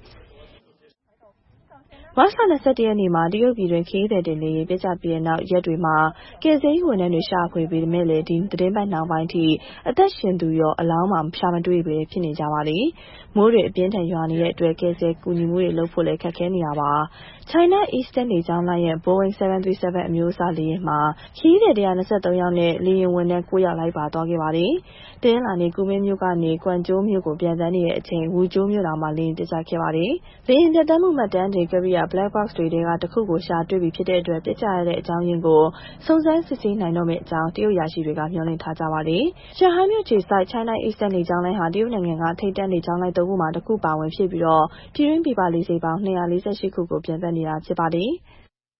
မတ်လ၂၁ရက်နေ့မှာတရုတ်ပြည်တွင်းခရီးသည်တင်လေယာဉ်ပျက်ကျပြီးတဲ့နောက်ရက်တွေမှာကယ်ဆယ်ရေးဝန်ထမ်းတွေရှာဖွေပေမဲ့လည်းဒီသတင်းပတ်နှောင်းပိုင်းထိအသက်ရှင်သူရောအလောင်းမှာရှာမတွေ့ပဲဖြစ်နေကြပါလေ။မိုးတွေအပြင်းထန်ရွာနေတဲ့အတွက်ကယ်ဆယ်ကူညီမှုတွေလုပ်ဖို့လည်းခက်ခဲနေတာပါ။ China Eastern လေကြောင်းလိုင်းရဲ့ Boeing seven thirty-seven အမျိုးအစားလေယာဉ်မှာခရီးသည်one hundred twenty-threeယောက်နဲ့လေယာဉ်ဝန်ထမ်းnineယောက်လိုက်ပါသွားခဲ့ပါတယ်။တင်းလာနေကူမင်းမြို့ကနေကွမ်ကျိုးမြို့ကိုပြန်တန်းနေတဲ့အချိန်ဝူကျိုးမြို့တော်မှာလေယာဉ်ပျက်ကျခဲ့ပါတယ်။လေယာဉ်ပျံသန်းမှုမှတ်တမ်းတွေကရိယာ Black Box တွေထဲကတစ်ခုကိုရှာတွေ့ပြီးဖြစ်တဲ့အတွက်ပြစ်ကျရတဲ့အကြောင်းရင်းကိုစုံစမ်းစစ်ဆေးနိုင်တော့မယ့်အကြောင်းတရုတ်ရာရှိတွေကမျှော်လင့်ထားကြပါတယ်။ရှန်ဟိုင်းမြို့ခြေစိုက် China Eastern လေကြောင်းလိုင်းဟာတရုတ်နိုင်ငံကထိပ်တန်းလေကြောင်းလိုင်းသုံးခုမှာတစ်ခုပါဝင်ဖြစ်ပြီးတော့ပြည်တွင်းပြည်ပလေဆိပ်ပေါင်း၂၄၈ခုကိုပြန်သက်နေတာဖြစ်ပါတယ်။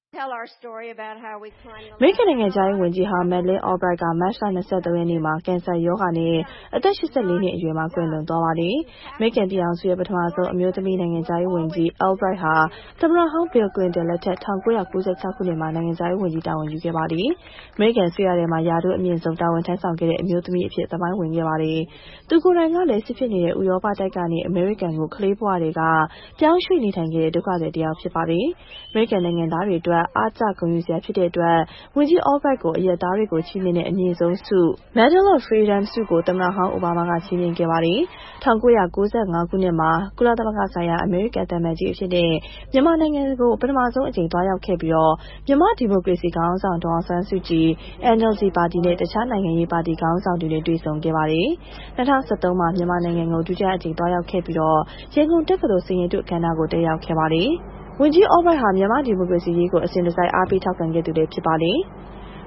အမေရိကန်နိုင်ငံခြားရေးဝန်ကြီးဟောင်း Madeleine Albright ကမတ်လ၂၃ရက်နေ့မှာကင်ဆာရောဂါနဲ့အသက်၈၄နှစ်အရွယ်မှာကွယ်လွန်သွားပါတယ်။အမေရိကန်ပြည်ထောင်စုရဲ့ပထမဆုံးအမျိုးသမီးနိုင်ငံခြားရေးဝန်ကြီး Albright ဟာသမ္မတဟောင်း Bill Clinton လက်ထက်၁၉၉၆ခုနှစ်မှာနိုင်ငံခြားရေးဝန်ကြီးတာဝန်ယူခဲ့ပါတယ်။အမေရိကန်အစိုးရထဲမှာရာထူးအမြင့်ဆုံးတာဝန်ထမ်းဆောင်ခဲ့တဲ့အမျိုးသမီးအဖြစ်သမိုင်းဝင်ခဲ့ပါတယ်။သူကိုယ်တိုင်ကလည်းစစ်ဖြစ်နေတဲ့ဥရောပတိုက်ကနေအမေရိကန်ကိုကလေးဘဝတွေကပြောင်းရွှေ့နေထိုင်ခဲ့တဲ့ဒုက္ခသည်တစ်ယောက်ဖြစ်ပါတယ်။အမေရိကန်နိုင်ငံသားတွေအတွက်အားကျဂုဏ်ယူစရာဖြစ်တဲ့အတွက်ဝန်ကြီး Albright ကိုအရက်သားတွေကိုချီးမြှင့်တဲ့အမြင့်ဆုံးဆု Medal of Freedom ဆုကိုသမ္မတဟောင်းအိုဘားမားကချီးမြှင့်ခဲ့ပါတယ်။၁၉၉၅ခုနှစ်မှာကုလသမဂ္ဂဆိုင်ရာအမေရိကန်သံအမတ်ကြီးအဖြစ်နဲ့မြန်မာနိုင်ငံကိုပထမဆုံးအကြိမ်သွားရောက်ခဲ့ပြီးတော့မြန်မာဒီမိုကရေစီခေါင်းဆောင်ဒေါ်အောင်ဆန်းစုကြည် N L D ပါတီနဲ့တခြားနိုင်ငံရေးပါတီခေါင်းဆောင်တွေနဲ့တွေ့ဆုံခဲ့ပါတယ်။၂၀၁၃မှာမြန်မာနိုင်ငံကိုဒုတိယအကြိမ်သွားရောက်ခဲ့ပြီးတော့ရန်ကုန်တက္ကသိုလ်စိန်ရတုအခမ်းအနားကိုတက်ရောက်ခဲ့ပါတယ်။ဝန်ကြီး Albright ဟာမြန်မာဒီမိုကရေစီရေးကိုအစဉ်တစိုက်အားပေးထောက်ခံခဲ့သူလည်းဖြစ်ပါတယ်။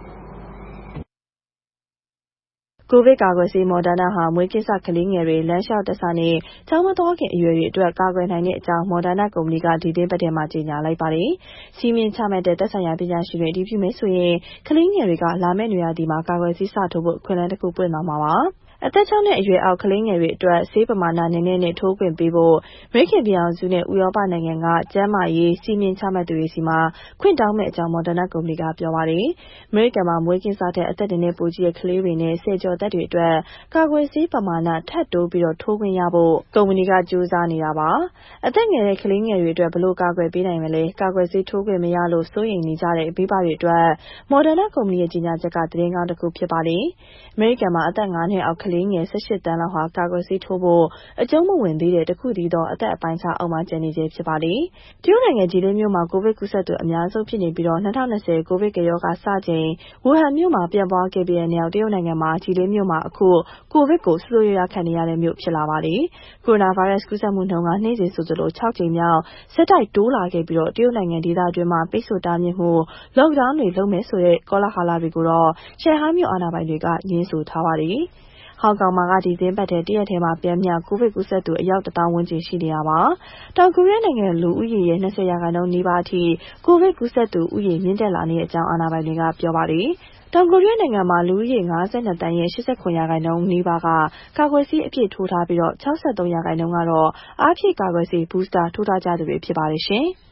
ကိုဗစ်ကာကွယ်ဆေး Moderna ဟာမွေးကင်းစကလေးငယ်တွေလမ်းလျှောက်တက်စနဲ့ကျောင်းမသွားခင်အရွယ်တွေအတွက်ကာကွယ်နိုင်တဲ့အကြောင်း Moderna ကုမ္ပဏီကဒီသီတင်းပတ်ထဲမှာကြေညာလိုက်ပါတယ်။စီမင်းချမှတ်တဲ့သက်ဆိုင်ရာပညာရှင်တွေအတည်ပြုမယ်ဆိုရင်ကလေးငယ်တွေကလာမယ့်နွေရာသီမှာကာကွယ်ဆေးစထိုးဖို့အခွင့်အလမ်းတစ်ခုပွင့်သွားမှာပါ။အသက်၆နှစ်အရွယ်အောက်ကလေးငယ်တွေအတွက်ဆေးပမာဏနည်းနည်းနဲ့ထိုးခွင့်ပေးဖို့အမေရိကန်ပြည်ထောင်စုနဲ့ဥရောပနိုင်ငံကကျန်းမာရေးစီမင်းချမှတ်သူတွေစီမှာခွင့်တောင်းမဲ့အကြောင်း Moderna ကုမ္ပဏီကပြောပါတယ်။အမေရိကန်မှာမွေးကင်းစတဲ့အသက်တွေနဲ့ပိုကြီးတဲ့ကလေးတွေနဲ့ဆယ်ကျော်သက်တွေအတွက်ကာကွယ်ဆေးပမာဏထပ်တိုးပြီးတော့ထိုးခွင့်ရဖို့ကုမ္ပဏီကကြိုးစားနေတာပါ။အသက်ငယ်တဲ့ကလေးငယ်တွေအတွက်ဘလို့ကာကွယ်ပေးနိုင်မလဲကာကွယ်ဆေးထိုးခွင့်မရလို့စိုးရိမ်နေကြတဲ့မိဘတွေအတွက် Moderna ကုမ္ပဏီရဲ့ကြေညာချက်ကသတင်းကောင်းတစ်ခုဖြစ်ပါတယ်။အမေရိကန်မှာအသက်၅နှစ်အောက်ကလေးငယ်၁၈တန်းလောက်ဟာကာကွယ်ဆေးထိုးဖို့အကျုံးမဝင်သေးတဲ့တခုတည်းသောအသက်အပိုင်းအခြားအောက်မှာကျန်နေသေးဖြစ်ပါတယ်။တရုတ်နိုင်ငံဂျီလင်းမြို့မှာကိုဗစ်ကူးစက်သူအများဆုံးဖြစ်နေပြီးတော့၂၀၂၀ကိုဗစ်ကရောဂါစချိန်ဝူဟန်မြို့မှာပြန့်ပွားခဲ့ပြီးတဲ့နောက်တရုတ်နိုင်ငံမှာဂျီလင်းမြို့မှာအခုကိုဗစ်ကိုဆိုးဆိုးရွားရွားခံနေရတဲ့မြို့ဖြစ်လာပါတယ်။ကိုရိုနာဗိုင်းရပ်စ်ကူးစက်မှုနှုန်းကနေ့စဉ်ဆိုသလို၆ကြိမ်မြောက်ဆက်တိုက်တိုးလာခဲ့ပြီးတော့တရုတ်နိုင်ငံဒေသအတွင်းမှာပိတ်ဆို့တားမြစ်မှု lockdown တွေလုပ်မယ်ဆိုတဲ့ကောလဟာလတွေကိုတော့ရှန်ဟိုင်းမြို့အာဏာပိုင်တွေကငြင်းဆိုထားပါတယ်။ဟောင်ကောင်မှာကဒီသင်းပတ်ထဲတရက်ထဲမှာပြန်မြကိုဗစ်ကူးစက်သူအယောက်တစ်သောင်းဝန်းကျင်ရှိနေတာပါ။တောင်ကိုရီးယားနိုင်ငံလူဦးရေရဲ့၂၀ရာခိုင်နှုန်းနီးပါးအထိကိုဗစ်ကူးစက်သူဦးရေမြင့်တက်လာနေတဲ့အကြောင်းအာဏာပိုင်တွေကပြောပါတယ်။တောင်ကိုရီးယားနိုင်ငံမှာလူဦးရေ၅၂သန်းရဲ့၈၇ရာခိုင်နှုန်းနီးပါးကကာကွယ်ဆေးအပြည့်ထိုးထားပြီးတော့၆၃ရာခိုင်နှုန်းကတော့အားဖြည့်ကာကွယ်ဆေး booster ထိုးထားကြသူတွေဖြစ်ပါတယ်ရှင်။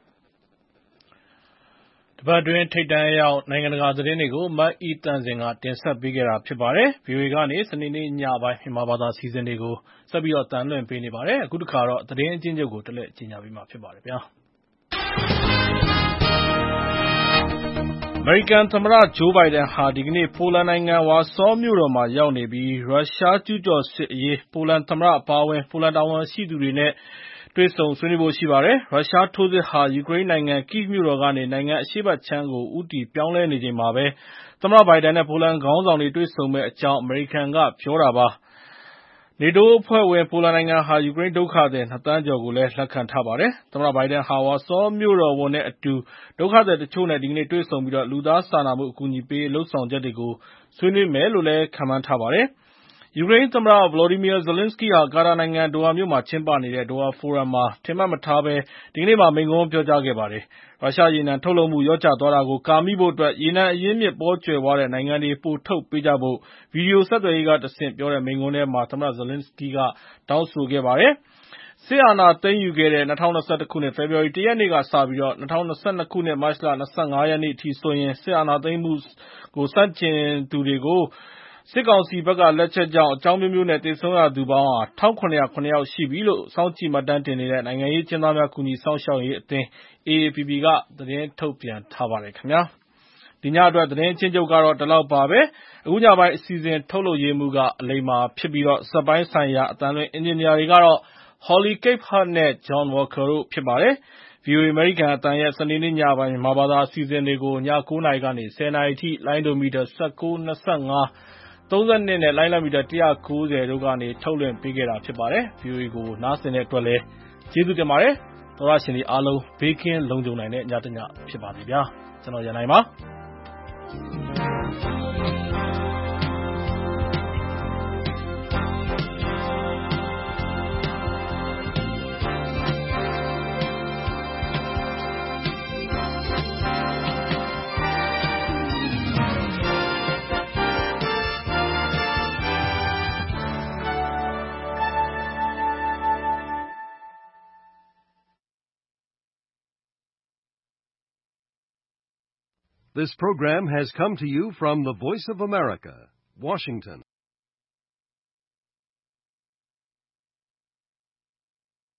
တပတ်တွင်းထိပ်တန်းရောက်နိုင်ငံတကာသတင်းတွေကိုမတ်အီတန်စင်ကတင်ဆက်ပေးခဲ့တာဖြစ်ပါတယ်။ ဗွီအိုအေကနေစနေနေ့ညပိုင်းမြန်မာဘာသာအစီအစဉ်တွေကိုဆက်ပြီးတော့တန်လွှင့်ပေးနေပါတယ်။အခုတစ်ခါတော့သတင်းအချင်းချုပ်ကိုတက်လက်ကြီးညာပေးမှာဖြစ်ပါတယ်ဗျာ။အမေရိကန်သမ္မတဂျိုးဘိုင်ဒန်ဟာဒီကနေ့ပိုလန်နိုင်ငံဝါဆောမြို့တော်မှာရောက်နေပြီးရုရှားကျူးကျော်စစ်အရေးပိုလန်သမ္မတအပါအဝင်ပိုလန်တာဝန်ရှိသူတွေနဲ့တွေ့ဆုံဆွေးနွေးဖို့ရှိပါတယ်။ရုရှားထိုးစစ်ဟာယူကရိန်းနိုင်ငံကိဗ်မြို့တော်ကနေနိုင်ငံအရှေ့ဘက်ခြမ်းကိုဦးတည်ပြောင်းလဲနေချိန်မှာပဲသမ္မတဘိုင်ဒန်နဲ့ပိုလန်ခေါင်းဆောင်တွေတွေ့ဆုံမယ့်အကြောင်းအမေရိကန်ကပြောတာပါ။ နေတိုးအဖွဲ့ဝင်ပိုလန်နိုင်ငံဟာယူကရိန်းဒုက္ခသည်နှစ်သန်းကျော်ကိုလည်းလက်ခံထားပါတယ်။သမ္မတဘိုင်ဒန်ဟာဝါဆောမြို့တော်ဝန်နဲ့အတူဒုက္ခသည်တချို့နဲ့ဒီကနေ့တွေ့ဆုံပြီးတော့လူသားစာနာမှုအကူအညီပေးရေးလုပ်ဆောင်ချက်တွေကိုဆွေးနွေးမယ်လို့လည်းခန့်မှန်းထားပါတယ်။ယူကရိန်းသမ္မတ Volodymyr Zelenskyy ဟာကာတာနိုင်ငံဒိုဟာမြို့မှာကျင်းပနေတဲ့ဒိုဟာဖိုရမ်မှာထင်မှတ်မထားဘဲဒီကနေ့မှာမိန့်ခွန်းပြောကြားခဲ့ပါတယ်။ရုရှားရေနံထုတ်လုပ်မှုလျော့ကျသွားတာကိုကာမိဖို့အတွက်ရေနံအရင်းမြစ်ပေါကြွယ်ဝတဲ့နိုင်ငံတွေပိုထုတ်ပေးကြဖို့ဗီဒီယိုဆက်သွယ်ရေးကတဆင့်ပြောတဲ့မိန့်ခွန်းထဲမှာသမ္မတ Zelenskyy ကတောင်းဆိုခဲ့ပါတယ်။စစ်အာဏာသိမ်းယူခဲ့တဲ့၂၀၂၁ခုနှစ်ဖေဖော်ဝါရီလတစ်ရက်နေ့ကစပြီးတော့၂၀၂၂ခုနှစ်မတ်လ၂၅ရက်နေ့အထိဆိုရင်စစ်အာဏာသိမ်းမှုကိုဆန့်ကျင်သူတွေကိုစစ်ကောင်စီဘက်ကလက်ချက်ကြောင့်အကြောင်းမျိုးမျိုးနဲ့သေဆုံးရသူပေါင်းဟာ၁၇၀၇ယောက်ရှိပြီလို့စောင့်ကြည့်မှတ်တမ်းတင်နေတဲ့နိုင်ငံရေးအကျဉ်းသားများကူညီစောင့်ရှောက်ရေးအသင်း A A P P ကသတင်းထုတ်ပြန်ထားပါတယ်ခင်ဗျာ။ဒီညအတွက်သတင်းအချင်းချုပ်ကတော့ဒီလောက်ပါပဲ။အခုညပိုင်းအစီအစဉ်ထုတ်လုပ်ရေးမှူးကအလိမ္မာဖြစ်ပြီးတော့စက်ပိုင်းဆိုင်ရာအသံလွှင့်အင်ဂျင်နီယာတွေကတော့ Holly Cape Hart နဲ့ John Walker တို့ဖြစ်ပါတယ်။ ဗွီအိုအေအမေရိကန်အသံရဲ့စနေနေ့ညပိုင်းမြန်မာဘာသာအစီအစဉ်တွေကိုညကိုးနာရီကနေဆယ်နာရီထိလိုင်းဒိုမီတာ၁၉၊ ၂၅၊ သုံး၂ နဲ့လိုင်းလံမီတာ၁၉၀တို့ကနေထုတ်လွှင့်ပေးခဲ့တာဖြစ်ပါတယ်။ ဗွီအိုအေကိုနားဆင်တဲ့အတွက်လည်းကျေးဇူးတင်ပါတယ်။သောရရှင်တွေအားလုံးဘေးကင်းလုံခြုံနိုင်တဲ့ညတညဖြစ်ပါစေဗျာကျွန်တော်ရန်နိုင်ပါ This program has come to you from the Voice of America, Washington.